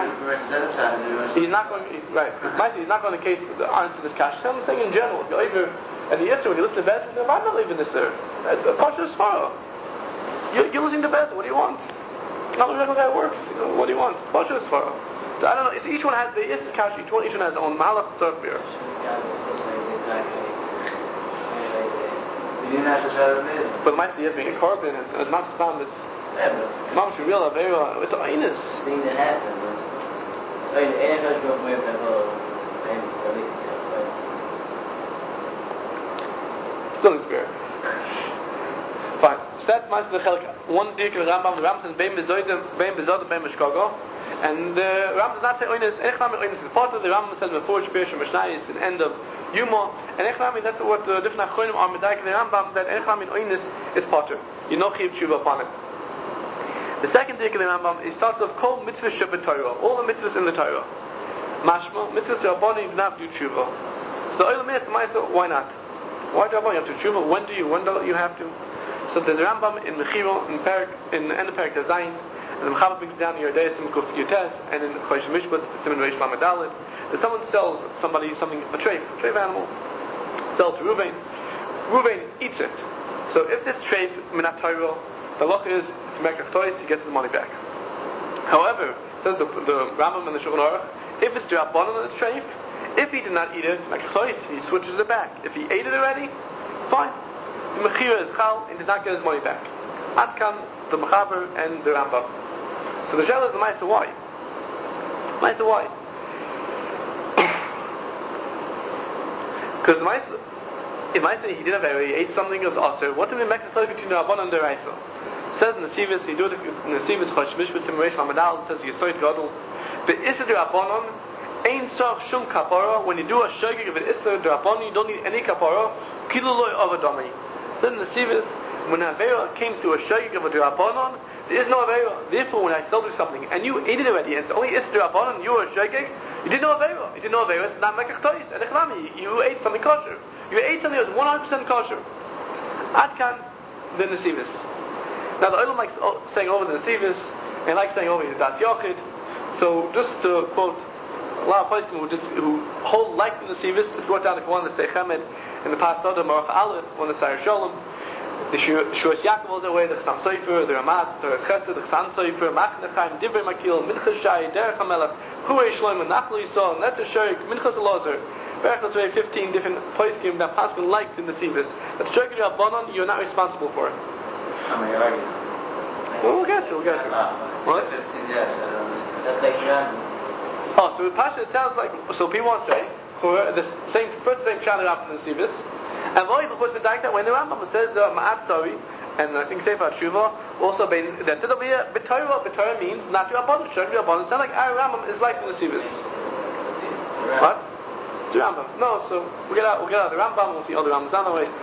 he's not going, he's, right. He's not going to case the answer to this cash. I'm saying in general, if you're over, and the Yitzchak, when you listen to Bezdin, I'm not leaving this there. It's a Pasha Sfara. You're, you're listening to Bezdin, what do you want? Not the regular guy works. You know, what do you want? Pasha Sfara. So I don't know, each one has the Yitzchak cash, each one, each one has their own malach tzarch beer. But the might be being a carbon, it's uh, not spam, it's Mom should realize it's an Inus. The thing that happened was I had to go away from the still is fair. Fine. Stat mas the Chelk one dik the Rambam the Rambam beim bezoidem beim bezoidem beim Mishkago. And the uh, Rambam does not say Inus, Echnam Inus is part of the Rambam says before Shpesh Mishnah it's an end of Yuma, and Echnam, that's what the different Achronim are Medaik in the Rambam, that Echnam in Oinus is potter. You know Chiv Tshuva upon it. The second dik in the Rambam, it starts off Kol Mitzvah Shabbat Torah, all the mitzvahs in the Torah. Mashma, Mitzvahs Rabbani, you do not do Tshuva. The Olam is the Maisa, why not? Why do you have to Tshuva? When do you, when do you have to? So there's a Rambam in Mechira, in Perik, in the end of Perik Dazayin, and the Mechaber brings down Yerdei Sim Kuf Yutez, and in Chosh Mishpat, Simon Reish Lamed Dalet, that someone sells somebody something, a treif, a treif animal, sell to Ruvain. Ruvain eats it. So if this treif minat Torah, the look is it's mekach tois, he gets his money back. However, says the, the Rambam and the Shulchan Aruch, if it's drabanan and it's treif, if he did not eat it, mekach tois, he switches it back. If he ate it already, fine. The mechira is chal, and does not get his money back. Adkan, the Mechaber, and the Rambam. So the shell is the Maisa why? Maisa why? Because the Maisa, if Maisa he did have a, he ate something that was also, what did we make the choice between the Rabban and the Raisa? It says in the Sivis, he do it in the Sivis, Chashmish, with Simmeresh Lamadal, it says, Yesoid Gadol, the Issa de Rabbanon, Ein Tzach Shum Kapara, when you do a shogeg of an Issa de Rabbanon, you don't need any Kapara, Kiluloi Avadami. It says in the Sivis, when Avera came to a shogeg of a de Rabbanon, there is no Avera. Therefore, when I sold you something, and you ate it already, and it's only Issa de Rabbanon, you were a shogeg, you didn't know Avera. You didn't know Avera, it's not Mekach Tois. And Echlami, you ate something kosher. You ate something that was one hundred percent kosher. Adkan, the Nesivis. Now the Olam likes saying over the Nesivis, and likes saying over the Das Yochid. So just to quote, a lot of places who, just, who hold like the Nesivis, is brought down if you want to say Chemed, in the past Soda, Marach Aleph, one of the Sayar Shalom, the Shuas Yaakov the way, the Chasam Sofer, the Ramatz, the Chesed, the Chasam Sofer, Machnechaim, Divrei Makil, Minchas Shai, Derech HaMelech, Huey Shloim, Nachlo Yisrael, Netzer Sherik, Minchas Elazar, Berachot fifteen different poskim that possibly liked in the Sivis. But the Sherik Rabbanon, you're not responsible for it. Well, we'll get to, we'll get to. What? That's like Ram. Oh, so the Pasha, it sounds like, so people want to say, the same, first same Shana Rambam in the Sivis, and Void before the Daik that when the Rambam says the Ma'at Sari, and I think Sefer Tshuva, also been, that said over here, B'Torah, B'Torah means not your Rabbanon, Sherik Rabbanon. It's not like our Rambam is like in the Sivis. What? The Rambam. No, so we get out, we get out the Rambam, we'll see other Rambams down the way.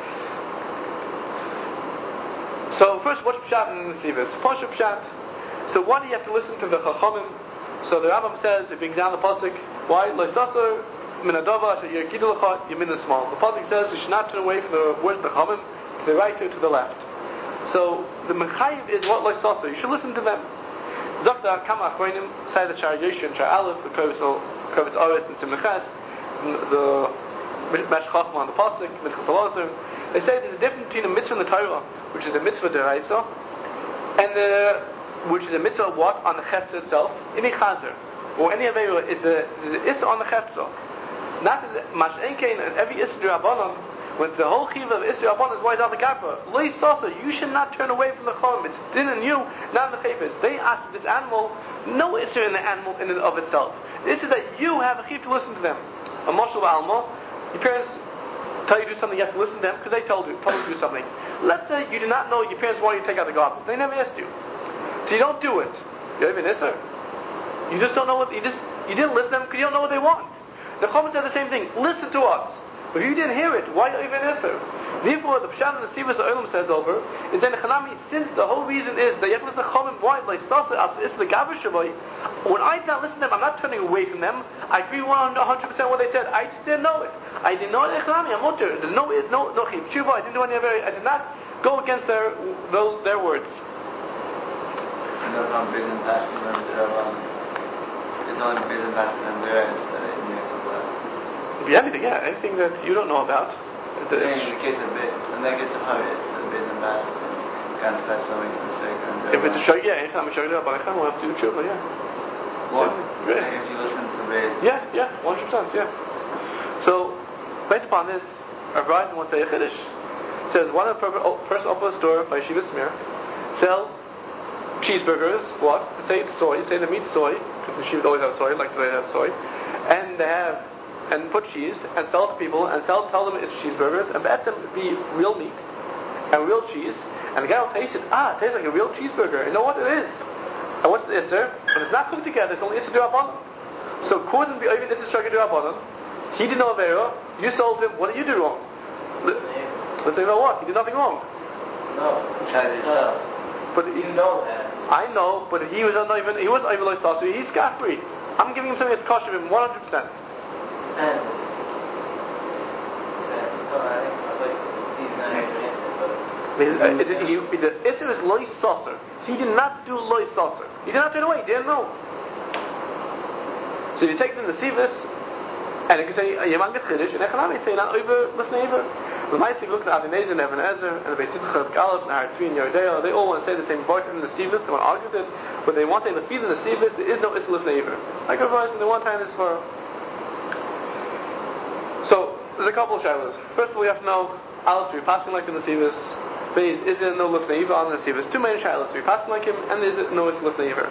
So first, what's Pshat in the Sivis? Pasha Pshat. So one, you have to listen to the Chachamim. So the Rambam says, it brings down the pasuk. Why? Loisasor min adava asher yerkidu lecha yamin small. The pasuk says you should not turn away from the words of the Chachamim to the right or to the left. So the mechayiv is what loisasor. You should listen to them. Zakta kama achronim say the Shar Yosha and Shar Aleph, the Kovitz Oris and Simneches, the Mesh Chachma on the pasuk, Minchas Elazar. They say there's a difference between the mitzvah and the Torah, which is a mitzvah deraisa, and the which is a mitzvah what on the chefza itself, any chazer or any avera is the is on the chefza. Not mash enkein and every isra rabbanon. When the whole chiva of isra rabbanon is why is on the kappa. Lo yisasa, you should not turn away from the chom. It's din in you, not in the chayfetz. They ask this animal, no isra in the animal in and of itself. This is that you have a chiv to listen to them. A mashal alma, your parents tell you to do something, you have to listen to them because they told you, told you to do something. Let's say you do not know your parents want you to take out the garbage. They never asked you. So you don't do it. You even isser. You just don't know what, you just, you didn't listen to them because you don't know what they want. The Chachamim said the same thing. Listen to us. But if you didn't hear it, why even isser? Therefore, the Pshat and the Sivas the Olam says over, is that the Chanami, since the whole reason is that you have to listen to Chachamim, why? Like, it's the Gavish when I did not listen to them, I'm not turning away from them. I agree one hundred percent what they said. I just didn't know it. I didn't know it. I'm not there. There's no, no, no chiv tshuva. I didn't do any of it. I did not go against their, those, their words. Be anything, yeah, anything that you don't know about. The, in the case of it, and that gets a hurry, the bid and basket, can't pass something to the second. If it's a shogeg, yeah, anytime a shogeg, we'll have to do tshuva, yeah. What? Really? If you listen to the yeah, yeah, one hundred percent, yeah. So, based upon this, a bride wants to say a chiddush. Says one of the person opened a store by Shiva Smir, sell cheeseburgers. What? Say it's soy. Say the meat's soy because the Shiva always have soy, like they have soy, and they have and put cheese and sell it to people and sell tell them it's cheeseburgers and let them be real meat and real cheese. And the guy will taste it. Ah, it tastes like a real cheeseburger. You know what it is? And what's the Isser? When it's not cooked together, it's only Isser D'Rabbanan. So, couldn't be even Isser Shogeg D'Rabbanan. He did no Avera. You sold him. What did you do wrong? Let's say about what? He did nothing wrong. No. But he, you know that. I know, but he was not even. He wasn't even like Sassu. He's scot free. I'm giving him something that's kosher him one hundred percent. And he's not even Isser, but. Is it, he, the Isser is loy saucer. He did not do loy saucer. He did not turn away. He didn't know. So if you take them to Sivis, and you can say Yemang Chiddush, and Echanami say not over with neighbor. The Maisi looked at Avinazir and Evan Ezer and the Beis Yitzchak Galad and Hartzvi and Yerdeo. They all want to say the same part in the Sivus. They want to argue with it, but they want to say the feed in the Sivus. There is no Isla Neiver. Like everybody, they want to time this for. So there's a couple of shilas. First of all, we have to know Aleph, we're passing like in the Sivus. Beis, is there no Lifnei Iver on the Sivus? Two main shilas. We're passing like him, and is it no Lifnei Iver?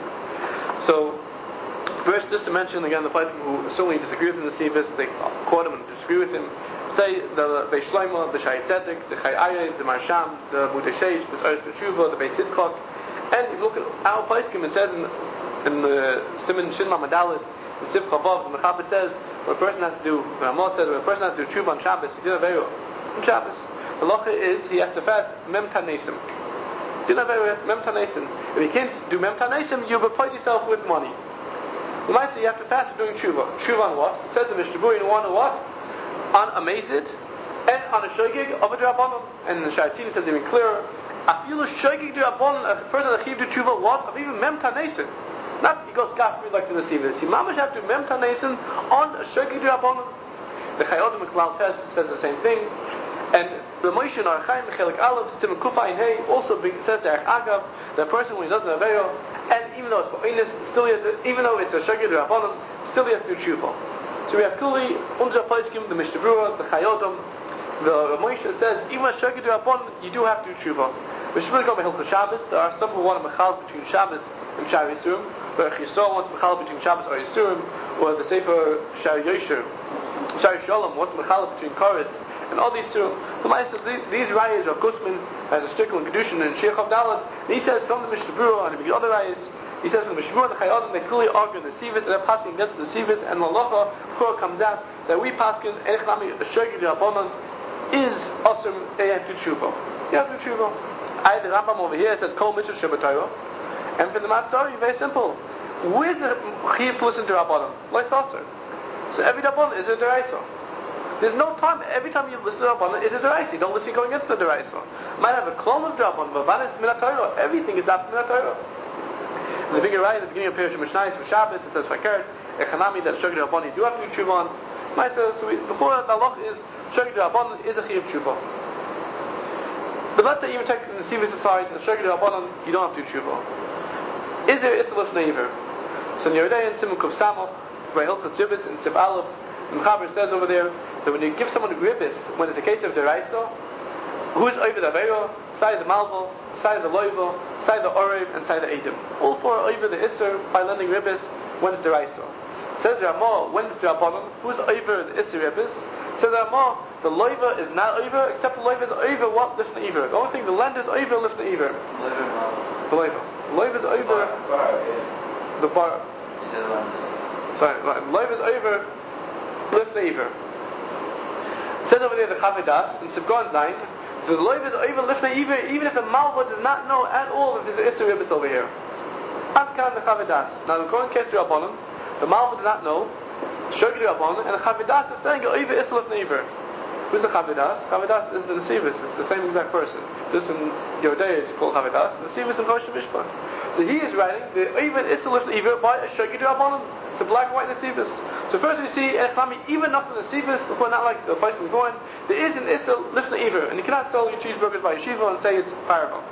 So. First, just to mention again the person who certainly disagree with him in the Sivus, they quote him and disagree with him. Say the Beis Shlomo, the Shai Tzedek, the Chai Ayyad, the Marsham, the Budei Sheish, the Eretz B'Tshuva, the Beis Yitzchak, and if you look at our Paiskim, it says in, in the Siman Shin Mamadalid, in Siv Chavav, the Mechaber says what a person has to do. The Ramah says what a person has to do Tshuva on Shabbos. He did a veil on Shabbos. The Locha is he has to fast Mem Tanesim. Did a veil Mem Tanesim. If you can't do Mem Tanesim, you repay yourself with money. You might say you have to fast for doing tshuva. Tshuva on what? It says in the Mishnah Berurah, you want to what? On a mazid and on a shogig of a drabanon. And the Shaitzini says even clearer. Afilu shogig drabanon, a person that do tshuva what? Of even mem tanesin. Not he goes scot free like the Nasivis. He mamash have to mem tanesin on a shogig drabanon. The Chayodim Ekmal says says the same thing. And the Moshe in Archaim Chelik Aleph Simon Kufa in Hey also says Derech Agav that a person when he doesn't have veil. And even though it's ba'inus, still he has to, even though it's a shagir d'Rabbanan, still he has to do tshuva. So we have Kuli, Unja Paiskim, the Mishnah Berurah, the Chayodim, the Moshe says, even a shagir d'Rabbanan, you do have to do tshuva. Mishnah Berurah go by Hilchos Shabbos. There are some who want to mechal between Shabbos and Shari Yisurim. Where Chisor wants to mechal between Shabbos or Yisurim, or the Sefer Shari Yosher, Shari Shalom wants to mechal between Koris and all these two. The Ma'aseh, these rayas of Gusman has a strict in Kedushin and Sheikh Abdallah, and he says from the Mishnah Berurah and the other rayas, he says from the Mishnah Berurah and the Chayodim, they clearly argue in the Sivus, and they're passing against the Sivus, and the Halacha Chor comes out that we paskin Echnami Shogig Rabbanon is awesome. They have to tshuva. You have to tshuva. I the Rambam over here says Kol Mitzvah Shabbatayro, and for the Matzah, very simple. Where's the Chiv to listen to Rabbanon? Like Satzer. So every Rabbanon is a Deraisa. There's no time, every time you listen to Rabbanon, is a Deraisa. You don't listen going against the Deraisa. You might have a clone of Rabbanon, but Rabbanon is Minat Torah. Everything is after Minat Torah. In the bigger right, at the beginning of Pirush Mishnayos for Shabbos, it says Fakert, Echanami, that Shogeg Rabbanon, you do have to do Tshuva on. Might say, so we, before the Halach is, Shogeg Rabbanon is a Chiv Tshuva. But let's say you take the Sivus aside, the Shogeg Rabbanon, you don't have to do Tshuva. Is there Isra Lifnei Iver? So in Yeridei and Simon Kuf Samoch, by Hilchot Sivus and Siv Aleph, the Mechaber says over there that when you give someone a ribbis, when it's a case of deraisa, who's over the Aveiro, side the Malvo, side the Loivo, side the Orev, and side the Edim. All four are over the Isser by lending ribbis when it's deraisa. Says Ramah, when it's the Rabbanon, who's over the Isser ribbis? Says Ramah, the Loiva is not over, except the Loiva is over what? Lifnei Iver. The only thing the lender is over Lifnei Iver. The Loiva. The Loiva is over the bar. Sorry, the Loiva is over Lifnei Iver. It says over there the Chavidas in Sibgon Zayin, the Loiv is over Lifnei Iver, even if the Malva does not know at all if there's an Isser Ribbis over here. Adkan the Chavidas. Now the Kohen case to Rabbanon, the Malva does not know, Shogeg Rabbanon, and the Chavidas is saying over Isser Lifnei Iver. Who's the Chavidas? Chavidas is the Nesivis, it's the same exact person. This in Yodei is called Chavidas, and the Nesivis in Kosher Mishpat. So he is writing the even Isser Lifnei Iver by a Shogeg Rabbanon. The black and white Nesivis. So first we see Echami, even not the Nesivis, before not like the place we're going, there is an Issa Lifnei Iver, and you cannot sell your cheeseburgers by yeshiva and say it's parable.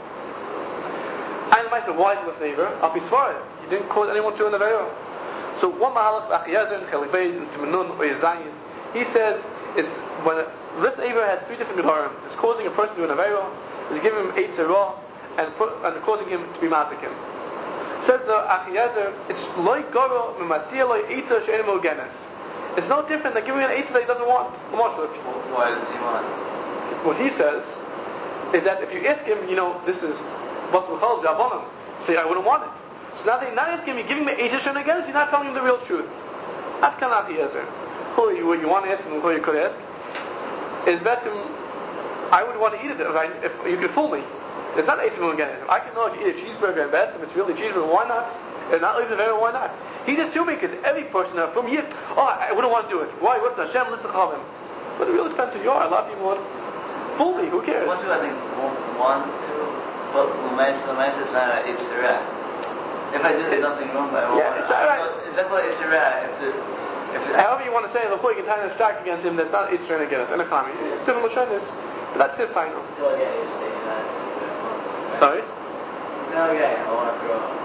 And the Meister, why is it Lifnei Iver? I'll be sworn, you didn't cause anyone to an Aveiro. So one Mahalach, Achiyazin, Chelibed, and Simonun, or Yezayin, he says, it's when Lifnei Iver has three different Gedorim. It's causing a person to an Aveiro, it's giving him eight Zerah, and, and causing him to be massacred. Says the Achiyazir, it's like Goro Mimasiyah like Eitza She'enim Genes. It's no different than giving an Eitza that he doesn't want. Why does he want? What he says is that if you ask him, you know, this is what's called Rabbanon, say I wouldn't want it. So now they not asking him, you're giving me Eitza She'enim Genes, you're not telling him the real truth. That's kind of Achiyazir. Who you you want to ask him, who you could ask, is that him, I would want to eat it if, I, if you could fool me. It's not eight million again. If I can know if you eat a cheeseburger and bet, if it's really cheeseburger, why not? It's not even very, why not? He's assuming because every person from here, oh, I wouldn't want to do it. Why? What's the Hashem? Let's call him. But it really depends on you are. A lot of people would fool me. Who cares? One, two, I think one, two, but the mention is not it's Iraq. If I did something wrong, but I won't. Yeah, it's alright. That's what it's Iraq. If However you want to say, the point you can tie a stack against him that's not Yitzhak against, and a Kami. Different Lashonis. But that's his final. Still, yeah, you're saying that's... Sorry? No, yeah, I want to grow up.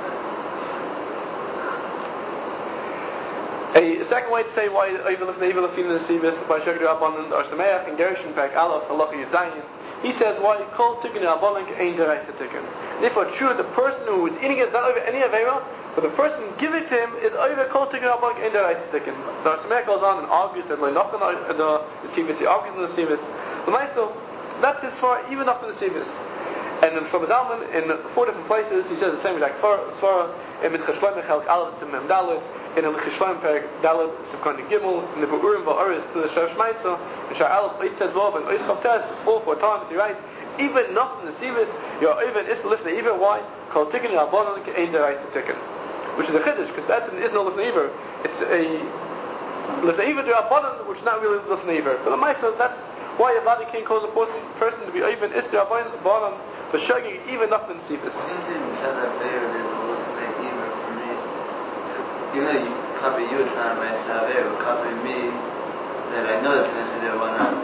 A second way to say why even if the evil of the Sivas by Shagri Rabbanan or Sameach and Gershon Pek Aleph Halacha Yudayin, he says why Kol Tikkun Rabbanan ain't the right Tikkun. Therefore, true, the person who is eating it is not over any Avera, but the person giving it to him is over Kol Tikkun Rabbanan ain't the right Tikkun. The Sameach goes on and argues that like not the Sivas, he argues in the Sivas. The Maisel, that's his far even after the Sivas. And in Shlomo Zalman, in four different places, he says the same exact svara. In Minchas Shlomo Chelk Aleph Simem Daled, in Minchas Shlomo Perek Daled Sivkani Gimel, in the Beurim Va'aris to the Shar Shmaitza, in Shar Aleph Oit says Vov and Oit Chavtes, all four times he writes, even not in the Sivas, you're even Isra Lifnei Iver. Why? Kol Tikkun Rabbanan Ein Deraisa Tikkun, which is a chiddush because that's an Isra Lifnei Iver. It's a Lifnei Iver Rabbanan, which is not really Lifnei Iver. But the Ma'aseh, that's why a body can't cause a person to be even Isra Rabbanan. But showing you even not in Sivas. You know, you copy you trying to say it, copy me that I know it's necessary one up.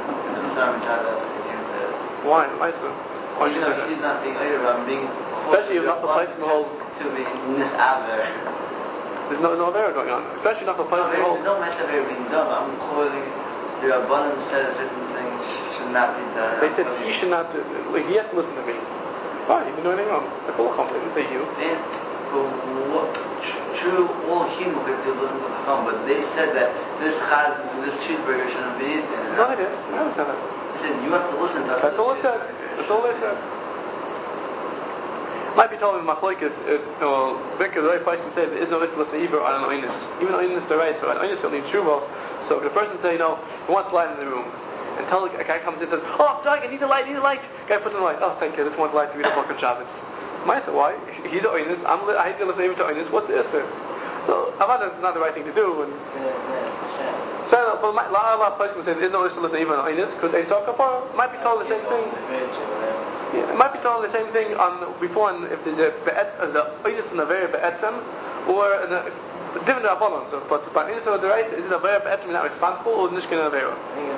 Why? Why so? Why you know, she's not being either I'm being especially if not the place in the whole to be in this aver. There's no no Avera going on. Especially not the place in the whole. There's no matter of being done. I'm calling the abundance says certain things should not be done. They said he should not do, like, he has to listen to me. Fine, you didn't do anything wrong. The full compliment, didn't say you. And for what, true, all human could do listen to the phone, but they said that this chaz, this cheeseburger shouldn't be eaten. No, I didn't. I haven't said that. They said you have to listen to That's all it said. That's all they said. Might be told in Machlokes, you know, because the right place can say there is no Isra Lifnei Iver on an Oinus. Even Oinus the right, so an Oinus will need Tshuva. So if the person say, you know, he wants to lie in the room, and tell a guy comes in and says, oh, I'm dying, I need a light, I need a light. Guy puts in the light. Oh, thank you, I just want the light to read a book on Shabbos. I said, why? He's an Oinus, I'm li- I hate to listen to Oinus, what's the Isra? So, Avada is not the right thing to do. And so, but a lot of places will say there is no Isra Lifnei Iver on Oinus, because they talk about, might be told the same thing. Yeah, it might be told the same thing on before on if there's a be'et, uh, the Oinus in a very be'etzem, or in a different Rabbanon. So, but by Oinus of the Reis, is it a very be'etzem not responsible, or Nishkin a Avera?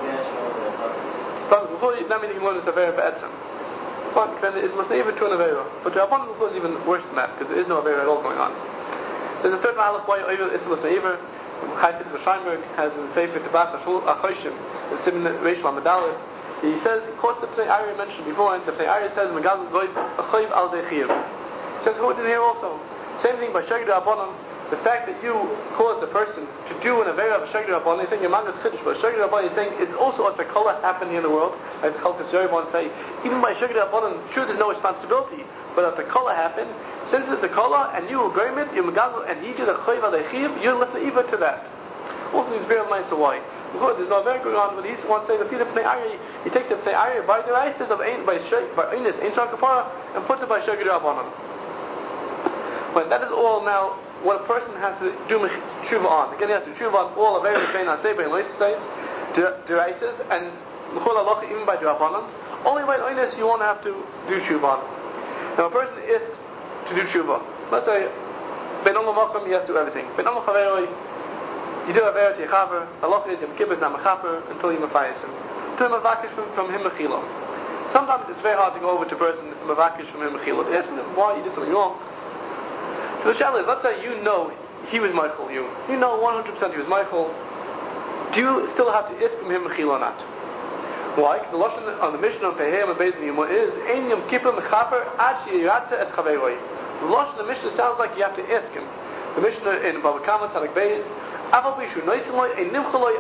So before you, that means you can learn it's a very be'etzem. But then it's Lifnei Iver to an Avera. But the Rabbanon is even worse than that, because there is no Avera at all going on. There's a third Malach why Oiver is Lifnei Iver. Chayfit of Sheinberg has in Sefer Tabach HaChoshim, the Simen Reish Lamed. He says, he quotes the Pnei Arya mentioned before, and the Pnei Arya says, Megaz Goyv Achoyv Al Dechiv. He says, quoted here also. Same thing by Shagri Rabbanan. The fact that you cause a person to do an Avera of a Shagri Rabbanan, he's saying your man is Chiddush, but Shagri Rabbanan is saying it's also a Tekala happening in the world, like the Chalkas Yeribon say, even by Shagri Rabbanan, sure there's no responsibility, but if the Tekala happened, since it's the Tekala, and you will bury it, you Megaz, and he did a Choyv Al Dechiv, you're left even to that. Also needs bear in mind, so why? Because there's no very going on, but he wants to say the Pnei Arya, he takes the Pnei Arya by the rises of Ein, by by Einis, Ein Shal Kapara, and puts it by Shagri Rabbanan. When that is all now, what a person has to do tshuva on. Again, he has to tshuva on all of every Bein HaSeber and Lois says, derises, and L'chol Halacha, even by the Rabbanan. Only by Einis you won't have to do tshuva on. Now a person is to do tshuva. Let's say, Ben Olam Macham, he has to do everything. Ben Olam Chaveroi, you do a Avera to Yechaver, Halacha is Yom Kippur is not Mechaper until you Mefayis him. Until you Mevakish from, from him Mechila. Sometimes it's very hard to go over to a person Mevakish from him Mechila. They ask him why you did something wrong. So the Shaila is, let's say you know he was Michael, you. You know one hundred percent he was Michael. Do you still have to ask from him Mechila or not? Why? The Lashon on the Mishnah on Pehei and Beis Niyuma is Ein Yom Kippur Mechaper Ad Sheyiratze Es Chaveroi. The Lashon of the Mishnah sounds like you have to ask him. The Mishnah in Bava Kama Tzadik Beis, the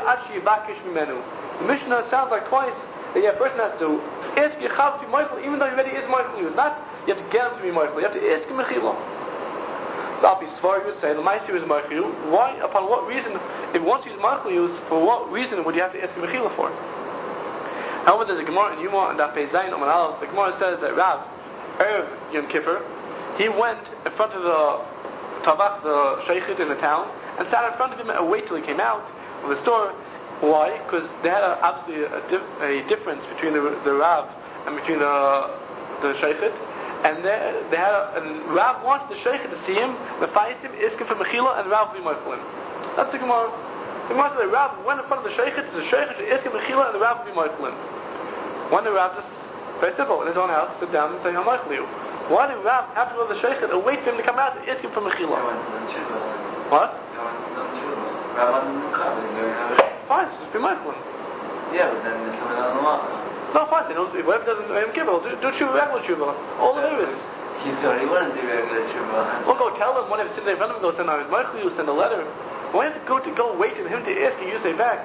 Mishnah sounds like twice that yeah, a person has to ask Yechav to be Michael, even though he already is Michael. You not you have to get him to be Michael. You have to ask him Mechila. So I'll be Svar would say the Ma'aser is Michael. Why? Upon what reason? If once he's Michael, for what reason would you have to ask him Mechila for? However, there's a Gemara in Yuma and that Pei Zayin Oman Aleph. The Gemara says that Rav Erev Yom Kippur, he went in front of the Tavach, the Sheikhit in the town, and sat in front of him and waited till he came out of the store. Why? Because they had a, obviously a, dif- a difference between the, the Rav and between the the Sheikhit, and they, they had a, and Rav wanted the Sheikhit to see him, the Faisim, asking for Mechila, and Rav be Michael him. That's the Gemara. The Gemara said that Rav went in front of the Sheikhit, the Sheikhit should ask him Mechila, and the Rav be Michael him. Why did Rav just, very simple, in his own house, sit down and say, I'm Michael you? Why did Rav have to go to the Sheikh and wait for him to come out and ask him for Mechila? What? Fine, just be Michael. Yeah, but then there's something on the law. No, fine, they don't, whoever doesn't Yom Kippur, do, do tshuva, regular tshuva. All there is. You thought he wouldn't do regular tshuva. We'll go tell him, whatever, send they run him, go send out his Michael, you send a letter. Why have to go to go wait for him to ask you, you say back?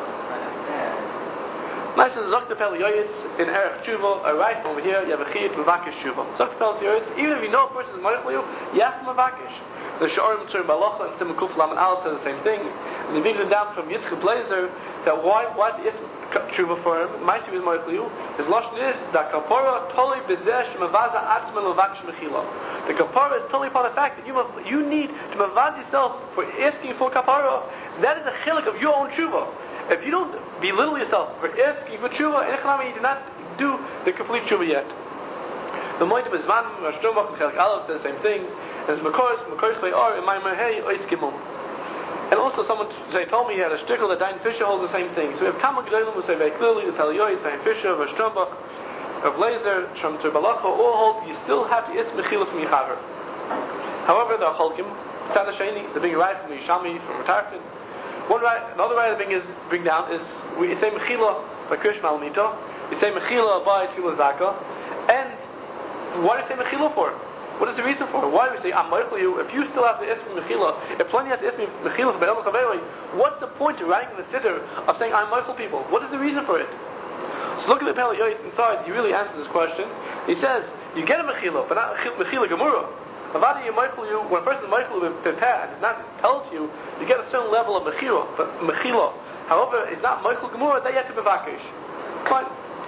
Nice and Zok the Pel Yoyitz in Erech Tshuva, a right over here, you have a Chiyut Mavakish Tshuva. Zok the Pel Yoyitz, even if you know a person is Michael you, you have to Mavakish. The Sha'orim Tzur Balacha and Simon Kuf Lam and Al says the same thing. And he brings it down from Yitzchak Blazer that why why the Tshuva for him, Maisi was Michael you, his Lashon is that Kapara Toli Bezesh Mavaza Atzman Mavakish Mechila. The Kapara is totally part of the fact that you you need to Mavaz yourself for asking for Kapara. That is a chilik of your own Tshuva. If you don't belittle yourself for asking for tshuva, in Echanami you do not do the complete tshuva yet. The Moedim Zman, Rosh Hashanah, and Chelik Aleph says the same thing. As Makors, Makors Bayar, in my Mahei, Ois Gimel. And also someone they told me he had a shtickle that Dayan Fisher holds the same thing. So we have Talmud Gedolim who say very clearly, the Talioid, Dayan Fisher, Rosh Hashanah, Rav Blazer, Shem Tzur Balacha, all hold you still have to ask Mechila from Yechaver. However, the Cholkim, Tzad Hasheni, the big right from Yishami, from Ratarfin, One right, another right thing is bring down is we say Mechila by Krish Malmito, we say Mechila by Tfilah Zaka, and what do we say Mechila for? What is the reason for it? Why do we say I'm Michael you? If you still have to ask me Mechila, if plenty has to ask me Mechila for Be'el Chaveri, what's the point of writing in the Siddur of saying I'm Michael people? What is the reason for it? So look at the Pele Yoyitz inside. He really answers this question. He says you get a Mechila, but not Mechila Gemura. Avadi you Michael you, when a person is Michael with Pepah and is not held to you, you get a certain level of Mechila, but Mechila. However, it's not Michael Gemura, that you have to be Vakish. Fine.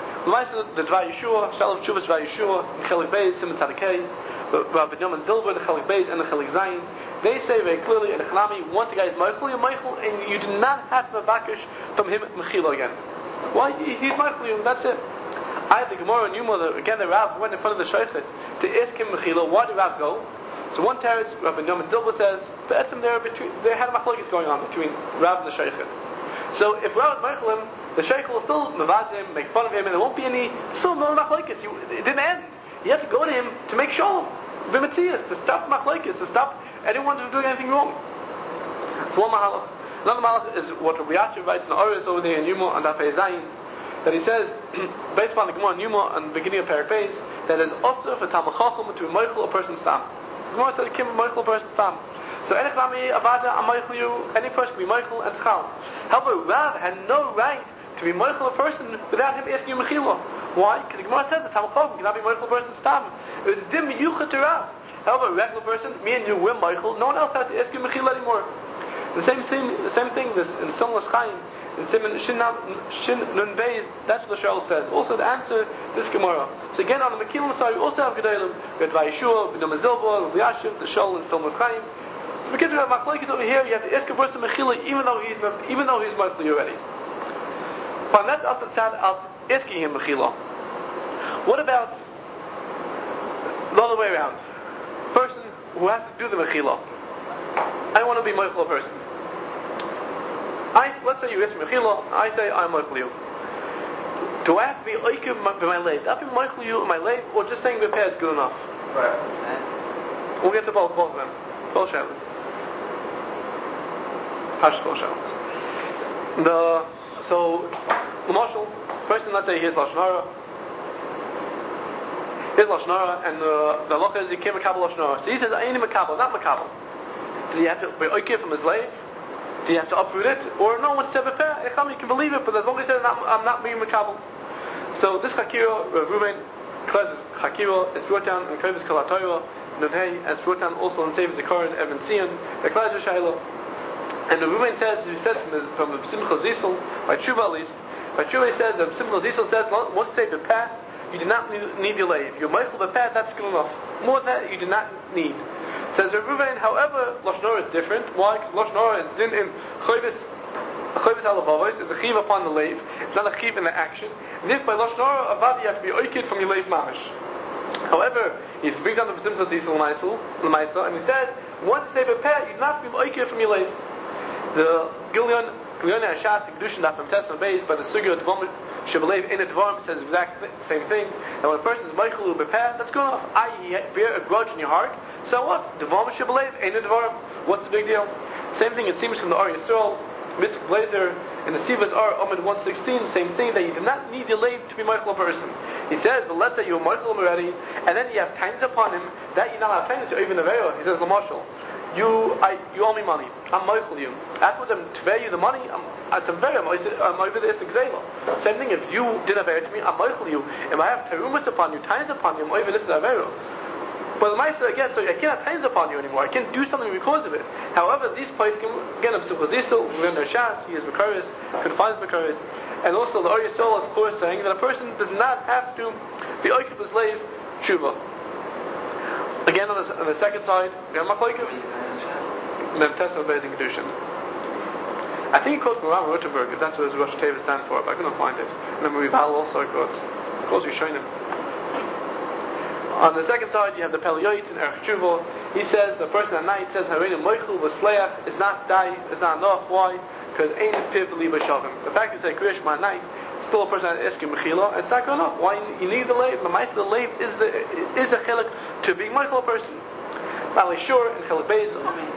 The Dvar Yeshua, Shalom Chuvas Dvar Yeshua, Chelik Beis, Simon Tzadikei, Rabbi Yoman Zilber, the Chelik Beis, and the Chelik Zayin. They say very clearly in the Chanami, once the guy is Michael, you're Michael, and you do not have to be Vakish from him Mechila again. Why? He's Michael, that's it. I have the Gemara and Yuma, again the Rav went in front of the Shaychet to ask him Mechila, why did Rav go? So one teretz, Rabbi Yoman Zilber says, Be'etzim there between, they had a machlokes going on between Rav and the Shaychet. So if Rav is Michael him, the Shaykh will still mavad him, make fun of him, and there won't be any, still no machlokes. It didn't end. You have to go to him to make shalom, b'metzias, to stop machlokes, to stop anyone from doing anything wrong. It's one mahalach. Another mahalach is what Rabbi Yashiv writes in the Oris over there in Yuma and Dafei Zayin, that he says, based upon the Gemara in Yuma and the beginning of Perek Beis, that it is also for Talmud Chacham to Michael a person's stam. The Gemara said, "Kim Michael a person's stam." So any family avada a Michael you, any person can be Michael and Tzchal. However, Rav had no right to be Michael a person without him asking you Mechila. Why? Because the Gemara says the Talmud Chacham cannot be Michael a person's stam. It was dim yuchat to Rav. However, a regular person, me and you, we're Michael. No one else has to ask you Mechila anymore. The same thing, the same thing. This in Simlas Chaim, in Simon Shin Nun Beis. That's what the Shaul says. Also, the answer this Gemara. So again, on the Mechila side, we also have Gedolim. We have Vayishua, B'nam Zilba, Rabbi Yashiv, the Shaul in Simlas Chaim. So because we have machlokes over here, you have to ask a person Mechila, even though he's even though he's Michael already. Fine, that's outside out asking him Mechila. What about the other way around? Person who has to do the Mechila. I want to be Michael person. I, let's say you ask me Mechila, I say I'm Michael you. Do I have to be Oikiv by my leg? Do I have to be Michael you in my leg, or just saying Bepeh is good enough? Right. We'll get to both, both of them. Both shadows. Hush, both shadows. The, so, the marshal, person, let's say here's Lashon Hara. Here's Lashon Hara, and uh, the halacha is he came Makabel Lashon Hara. So he says, I ain't Makabel, not Makabel. Do you have to be Oikiv from his leg? Do you have to uproot it? Or no one said Bepeh, you can believe it, but as long as he says I'm not being Makabel. So this Chakira, Reuven, Klez Chakira, it's brought down in Kovis Kol HaTorah, Nunhei, and it's brought down also in Sefer Zikaron, Evan Zion, the Klez Shayla. And the Reuven says, he says from, his, from the Simcha Zisel, by Tshuva at least, by Tshuva he says, the Simcha Zisel says, once you say Bepeh, you do not need your lave. You're Michael Bepeh, that's good enough. More than that, you do not need. Says Reuven, however, Lashon Hara is different. Why? Because Lashon Hara is din in Chovis, Chovis Halavavos, it's a chiv upon the lave. It's not a chiv in the action. And if by Lashon Hara, Avadi, you have to be oikid from your lave mamish. However, he brings down the Simcha Zisel L'maisa, and he says, once you say Bepeh, you do not have to be oikid from your lave. The Gilyon, Gilyon Hashas, Kedushin, Dafim Tetzma Beis, by the Sugya, Shabalev in a dvarm says the exact th- same thing. And when a person is Michael Bepeh, that's good enough. I bear a grudge in your heart. So what? Dvarm Shabalev in a dvarm. What's the big deal? Same thing it seems from the Ar Yisrael, Mitzvah Blazer, and the Sivas Ar Amid one sixteen, same thing, that you do not need your lave to be Michael a person. He says, but let's say you're Michael already, and then you have times upon him, that you're not allowed to to even the Veil. He says, Lamashal, you I, you owe me money. I'm Michael you. Afterwards, I'm to pay you the money, I'm at the very, I'm over this exile. Same thing, if you did a Veil to me, I'm Michael you. If I have terumas upon you, times upon you, I'm over this Veil. But the Maisa again, so I can't times upon you anymore. I can't do something because of it. However, these places can again of Sukhazisel, we're in their Shas, he is Makaris, could find Makaris. And also the Ar Yisrael, of course, saying that a person does not have to be Oikib his slave Tshuva. Again, on the, on the second side, we have Machlokes. Mem Tesla Beis in Kedushin. I think he quotes Moran Rotenberg, if that's what his Rosh Teva stands for, but I couldn't find it. And then Rival also quotes. Of course, he's showing him. On the second side, you have the Peliyot and Erech Tshuva. He says the person at night says Hareinu Moichel v'Sleach is not die, is not enough. Why? Because ain't piv b'liba shavim. The fact that you say Kriyash at night, still a person that is asking Mechila, it's not good enough. Why you need the lave? The mice of the lave is the is the chiluk to being Moichel a person. Not only sure in chiluk beis.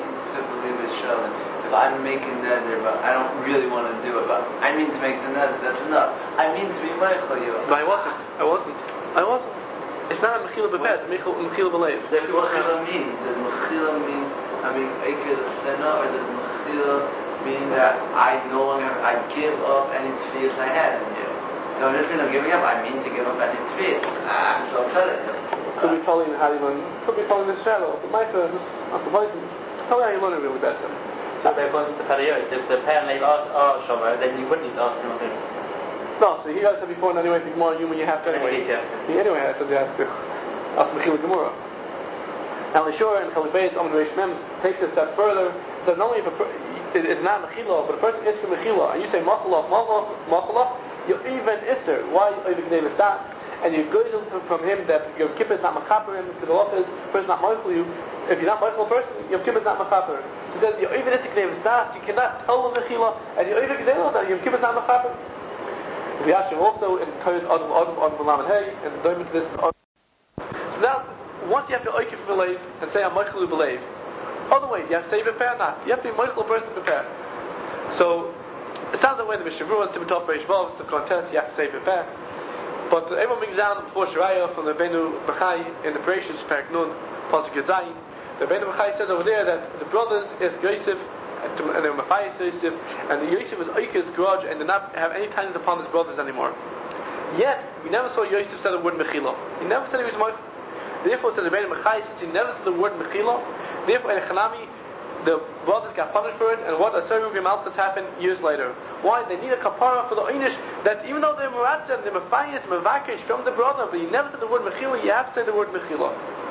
If I'm making nether, but I don't really want to do it, but I mean to make the nether, that's enough. I mean to be Moichel you. But I wasn't. I wasn't. I wasn't. It's not a mechila b'peh, it's a mechila b'leiv. Does mechila mean? Does mechila mean, I mean, Eikid Sena, or does mechila mean that I no longer, I give up any tefillas I had in you? So I'm just going to giving up, I mean to give up any tefillas. Ah, I'm so upset at you. Could be telling how you learn, could be telling the shadow, but my son, not surprising. Tell me how you learn it really better. So they're going to Periyot. If the parent are, are Shomer, then you wouldn't need to ask him again. No, so he has to before anyway, the Gemara human you have to anyway. He anyway has to, he has to. Ask Mechila Gemara. Now, sure, in Chalik Beis, Amud Reish Mem takes a step further. So not only if a per, it, it's not Mechila, but a person is for Mechila, and you say Machalach, Machalach, Machalach, you're even Isser. Why Oivik Nevis that? And you go from him that your kippah is not Machaper him, because the law says, the person is not Mechil you. If you're not Mechil a person, your kippah is not Machaper. He says, you're even Isser Nevis that, you cannot tell the Mechila, and you're Oivik Nevis that, your kippah is not Machaper. We ask him also in Torah Adam Adam Adam Balaam Hey and the to this. So now, once you have to oikif believe and say I'm Michael believe, other way you have to say prepare not. You have to be Michael person prepare. So it sounds that way the Mishavur and Simatov Reish Vav, it's a contest. You have to say prepare. But everyone brings down before Shirayah from the Benu Bechai in the Bereshit Perek Nun Pasuk Yud. The Benu Bechai says over there that the brothers is Yosef. And they were Matthias Yosef, and the Yosef was Oiked's garage and did not have any ties upon his brothers anymore. Yet, we never saw Yosef say the word Mechila. He never said he was Moich. Therefore, said the Beit Mechai, since he never said the word Mechila, therefore in Chanami, the brothers got punished for it, and what Asari Malchus happened years later. Why? They need a kapara for the Einish, that even though they're Muratzah, they're Matthias, Mavakesh from the brother, but he never said the word Mechila, you have to say the word Mechila.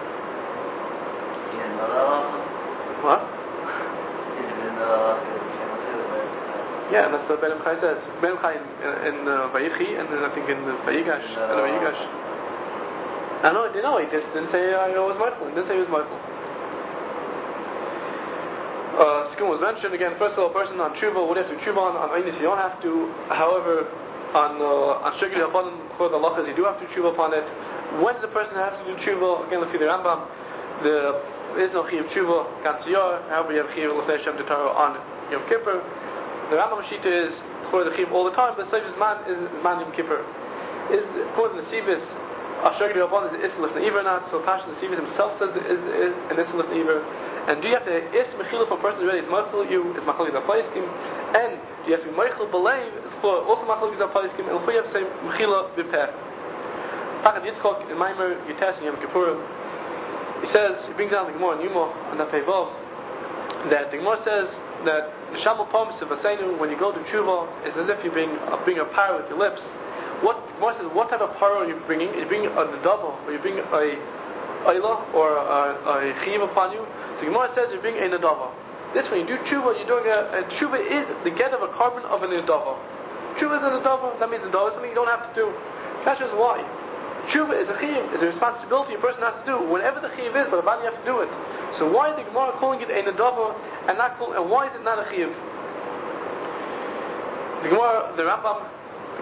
What? Yeah, that's what Ben Chai says. Ben Chai in, in uh, Vayichi, and then I think in uh, Vayigash. Uh, Vayigash. I know, you know, he just didn't say uh, I was Michael. He didn't say he was Michael. Uh, Sikun was mentioned again. First of all, a person on Tshuva would have to Tshuva on on Einis. You don't have to. However, on uh, on Shugri upon for the Lachas, you do have to Tshuva upon it. When does a person have to do Tshuva? Again, look at the Rambam. The There is no Chiyuv Tshuva, Gantziyar, however you have Chiyuv L'fnei Hashem T'Torah on Yom Kippur. The Rambam Shita is for the Chiyuv all the time, but Seif's man is man Yom Kippur. Is according to Sivis, Ashagri Rabban is Isra L'fnei Iver not, so Pasha the Sivis himself says it is, is an Isra L'fnei Iver. And do you have to Is Mechila for a person who really is Mechil you, is Machal Yizah Paiskim, and do you have to be Mechil B'leiv, is for also Machal Yizah Paiskim, and you have to say Mechila B'peh. Tachat Yitzchok in Maimer Yites in Yom Kippur. He says, he brings down the Gemara in Yuma on the Peivav, that the Gemara says that the Shamal Poms of Asenu, when you go to Tshuva, is as if you bring a, bring a pyre with your lips. What the Gemara says, what type of pyre are you bringing? You bring a Nedava, or you bring a Ayla, or a, a Chiv upon you. So the Gemara says you bring a Nedava. This when you do Tshuva, you're doing a, a Tshuva is the get of a carbon of a Nedava. Tshuva is a Nedava, that means Nedava is something you don't have to do. That's just why. Tshuva is a chiyuv, is a responsibility a person has to do. Whatever the chiyuv is, but the body has to do it. So why is the Gemara calling it a nedava and not call, and why is it not a chiyuv? The Gemara, the Rambam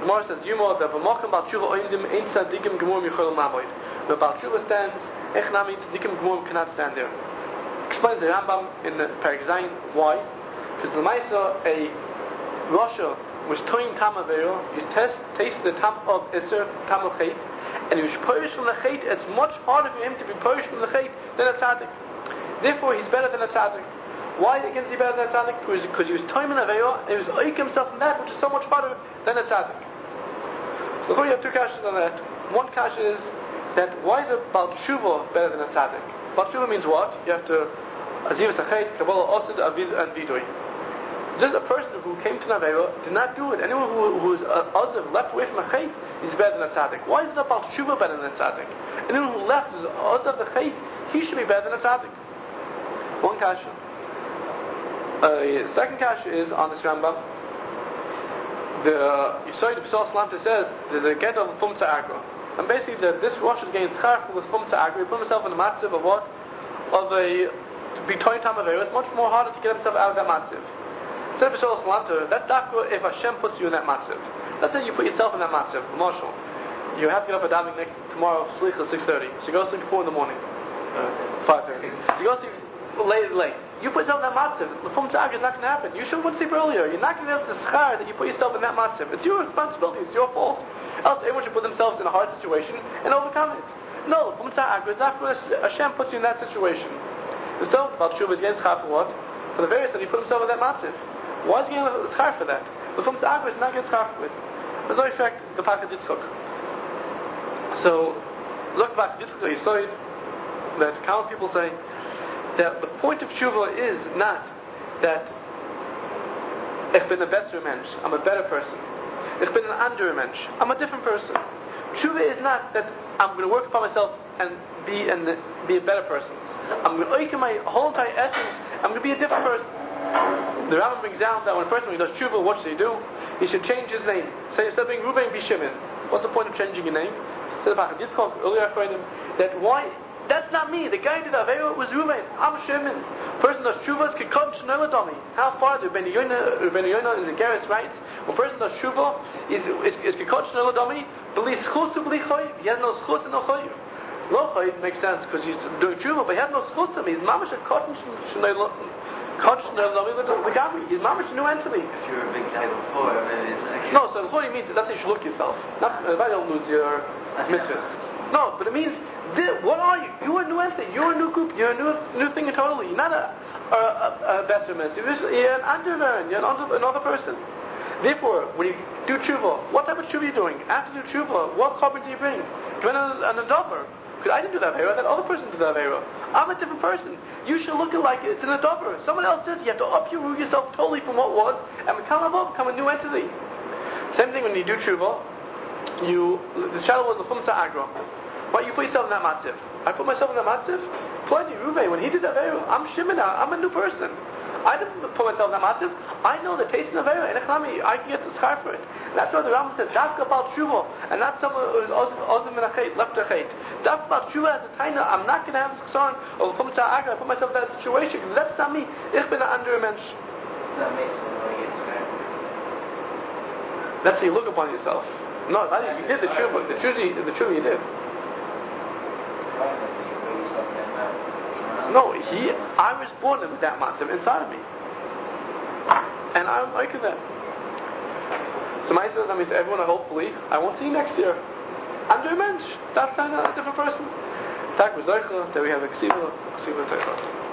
The Gemara says, Yuma, the B'mokim Bal Tshuva Oindim Ein Tzadikim Gemur Michol Mamoid. Where Bal Tshuva stands, Echnami Tzadikim Gemur cannot stand there. Explains the Rambam in the Perek Zayin why. Because the Maisa, a Rasha was toin tam avero, he test tasted the tam of Isser, tam of Chet, and he was purged from the Chet. It's much harder for him to be purged from the Chet than a tzaddik. Therefore, he's better than a tzaddik. Why again is he better than a tzaddik? Because he was toin in avero, and he was oik himself in that which is so much harder than a tzaddik. So before you have two kashas on that. One kasha is that why is a Bal Tshuva better than a tzaddik? Bal Tshuva means what? You have to azivas hachet, kabbalah osid, avid, and vidui. Just a person who came to Navera did not do it. Anyone who who is uh, aziv, left away from a chait, is better than a tzaddik. Why is the Bal Tshuva better than a tzaddik? Anyone who left is aziv the chait, he should be better than a tzaddik. One kasha. Uh, second kasha is on this Rambam. The Yisrael of B'Sal Salamta says there's a get of Fumtza Agra. And basically the, this Rosh is getting tzchar with Fumtza Agra. He put himself in the matziv of what? Of a, to be toy tam avera. It's much more harder to get himself out of that matziv. Instead of B'Sal Salamta, that's dafka if Hashem puts you in that matziv. Let's say you put yourself in that matziv. Marshal, you have to get up at davening next tomorrow, slicha six thirty. So you go to sleep four in the morning. Uh, five thirty. You go to sleep late, late. You put yourself in that matziv. The Fum Tzag is not going to happen. You should have sleep earlier. You're not going to have the schar that you put yourself in that matziv. It's your responsibility. It's your fault. Else everyone should put themselves in a hard situation and overcome it. No, Fum Tzag is after Hashem puts you in that situation. So, Bal Tshuva is getting schar for what? For the various that he put himself in that matziv. Why is he getting schar for that? The Fum Tzag is not getting schar for it. There's no effect. The Pakad Yitzchok. So, look back at Yitzchok. You saw it. That common people say that the point of tshuva is not that ich bin a better mensch, I'm a better person. Ich bin an anderer mensch, I'm a different person. Tshuva is not that I'm going to work upon myself and be and be a better person. I'm going to open my whole entire essence. I'm going to be a different person. The Rambam brings down that when a person when he does tshuva, what should he do? He should change his name. So instead of being Ruben, be Shimon. What's the point of changing your name? So the Bachar Yitzchok earlier I him that why. That's not me. The guy who did Avera was Ruvain. I'm Shimon. Person does Shuvah is Kikon Shneladami. How far do Ben Yonah in the Geras writes? When a person does Shuvah is is Kikon Shneladami. Beli schus to beli choy. He has no schus and no choy. No choy makes sense because he's doing Shuvah, but he has no schus to him. He's mamash a Kikon Shneladami. The Gabri. He's mamash a new entity. If you're a big guy before, I mean, it's actually... No, so what he means that's how you should look yourself. Not if I don't lose your mitzvahs. No, but it means. What are you? You're a new entity. You're a new group. You're a new new thing entirely. You're not a a, a, a betterment. You're, you're an underman. You're another, another person. Therefore, when you do tshuva, what type of tshuva are you doing? After you do tshuva, what carbon do you bring? You bring an, an adover. Because I didn't do that avera. That other person did that avera. I'm a different person. You should look at like it's an adover. Someone else did. You have to uproot yourself totally from what was and become above, become a new entity. Same thing when you do tshuva. You the shadow was the Fumtza Agra. But you put yourself in that matziv. I put myself in that matziv. Plenty, Ruvain, when he did that Avera, I'm Shimon now. I'm a new person. I didn't put myself in that matziv. I know the taste of Avera. And I can get the schar for it. And that's why the Rambam says, Dafka Bal Tshuva, and not someone who's Ozim in a chait, left a chait. Dafka Bal Tshuva as a taina, I'm not going to have a chsaron of Fumtza Agra. I put myself in that situation. Because that's not me. Ich bin an anderer mensch. That makes it when you get schar. That's how you look upon yourself. No, that you did the tshuva. The tshuva, the tshuva you did. No, he, I was born with that matzav inside of me. And I'm like that. So my says, that means everyone, hopefully, I won't see you next year. I'm doing mensch. That's not a different person. Tak v'zoicha, that we have a ksiva, ksiva teichot.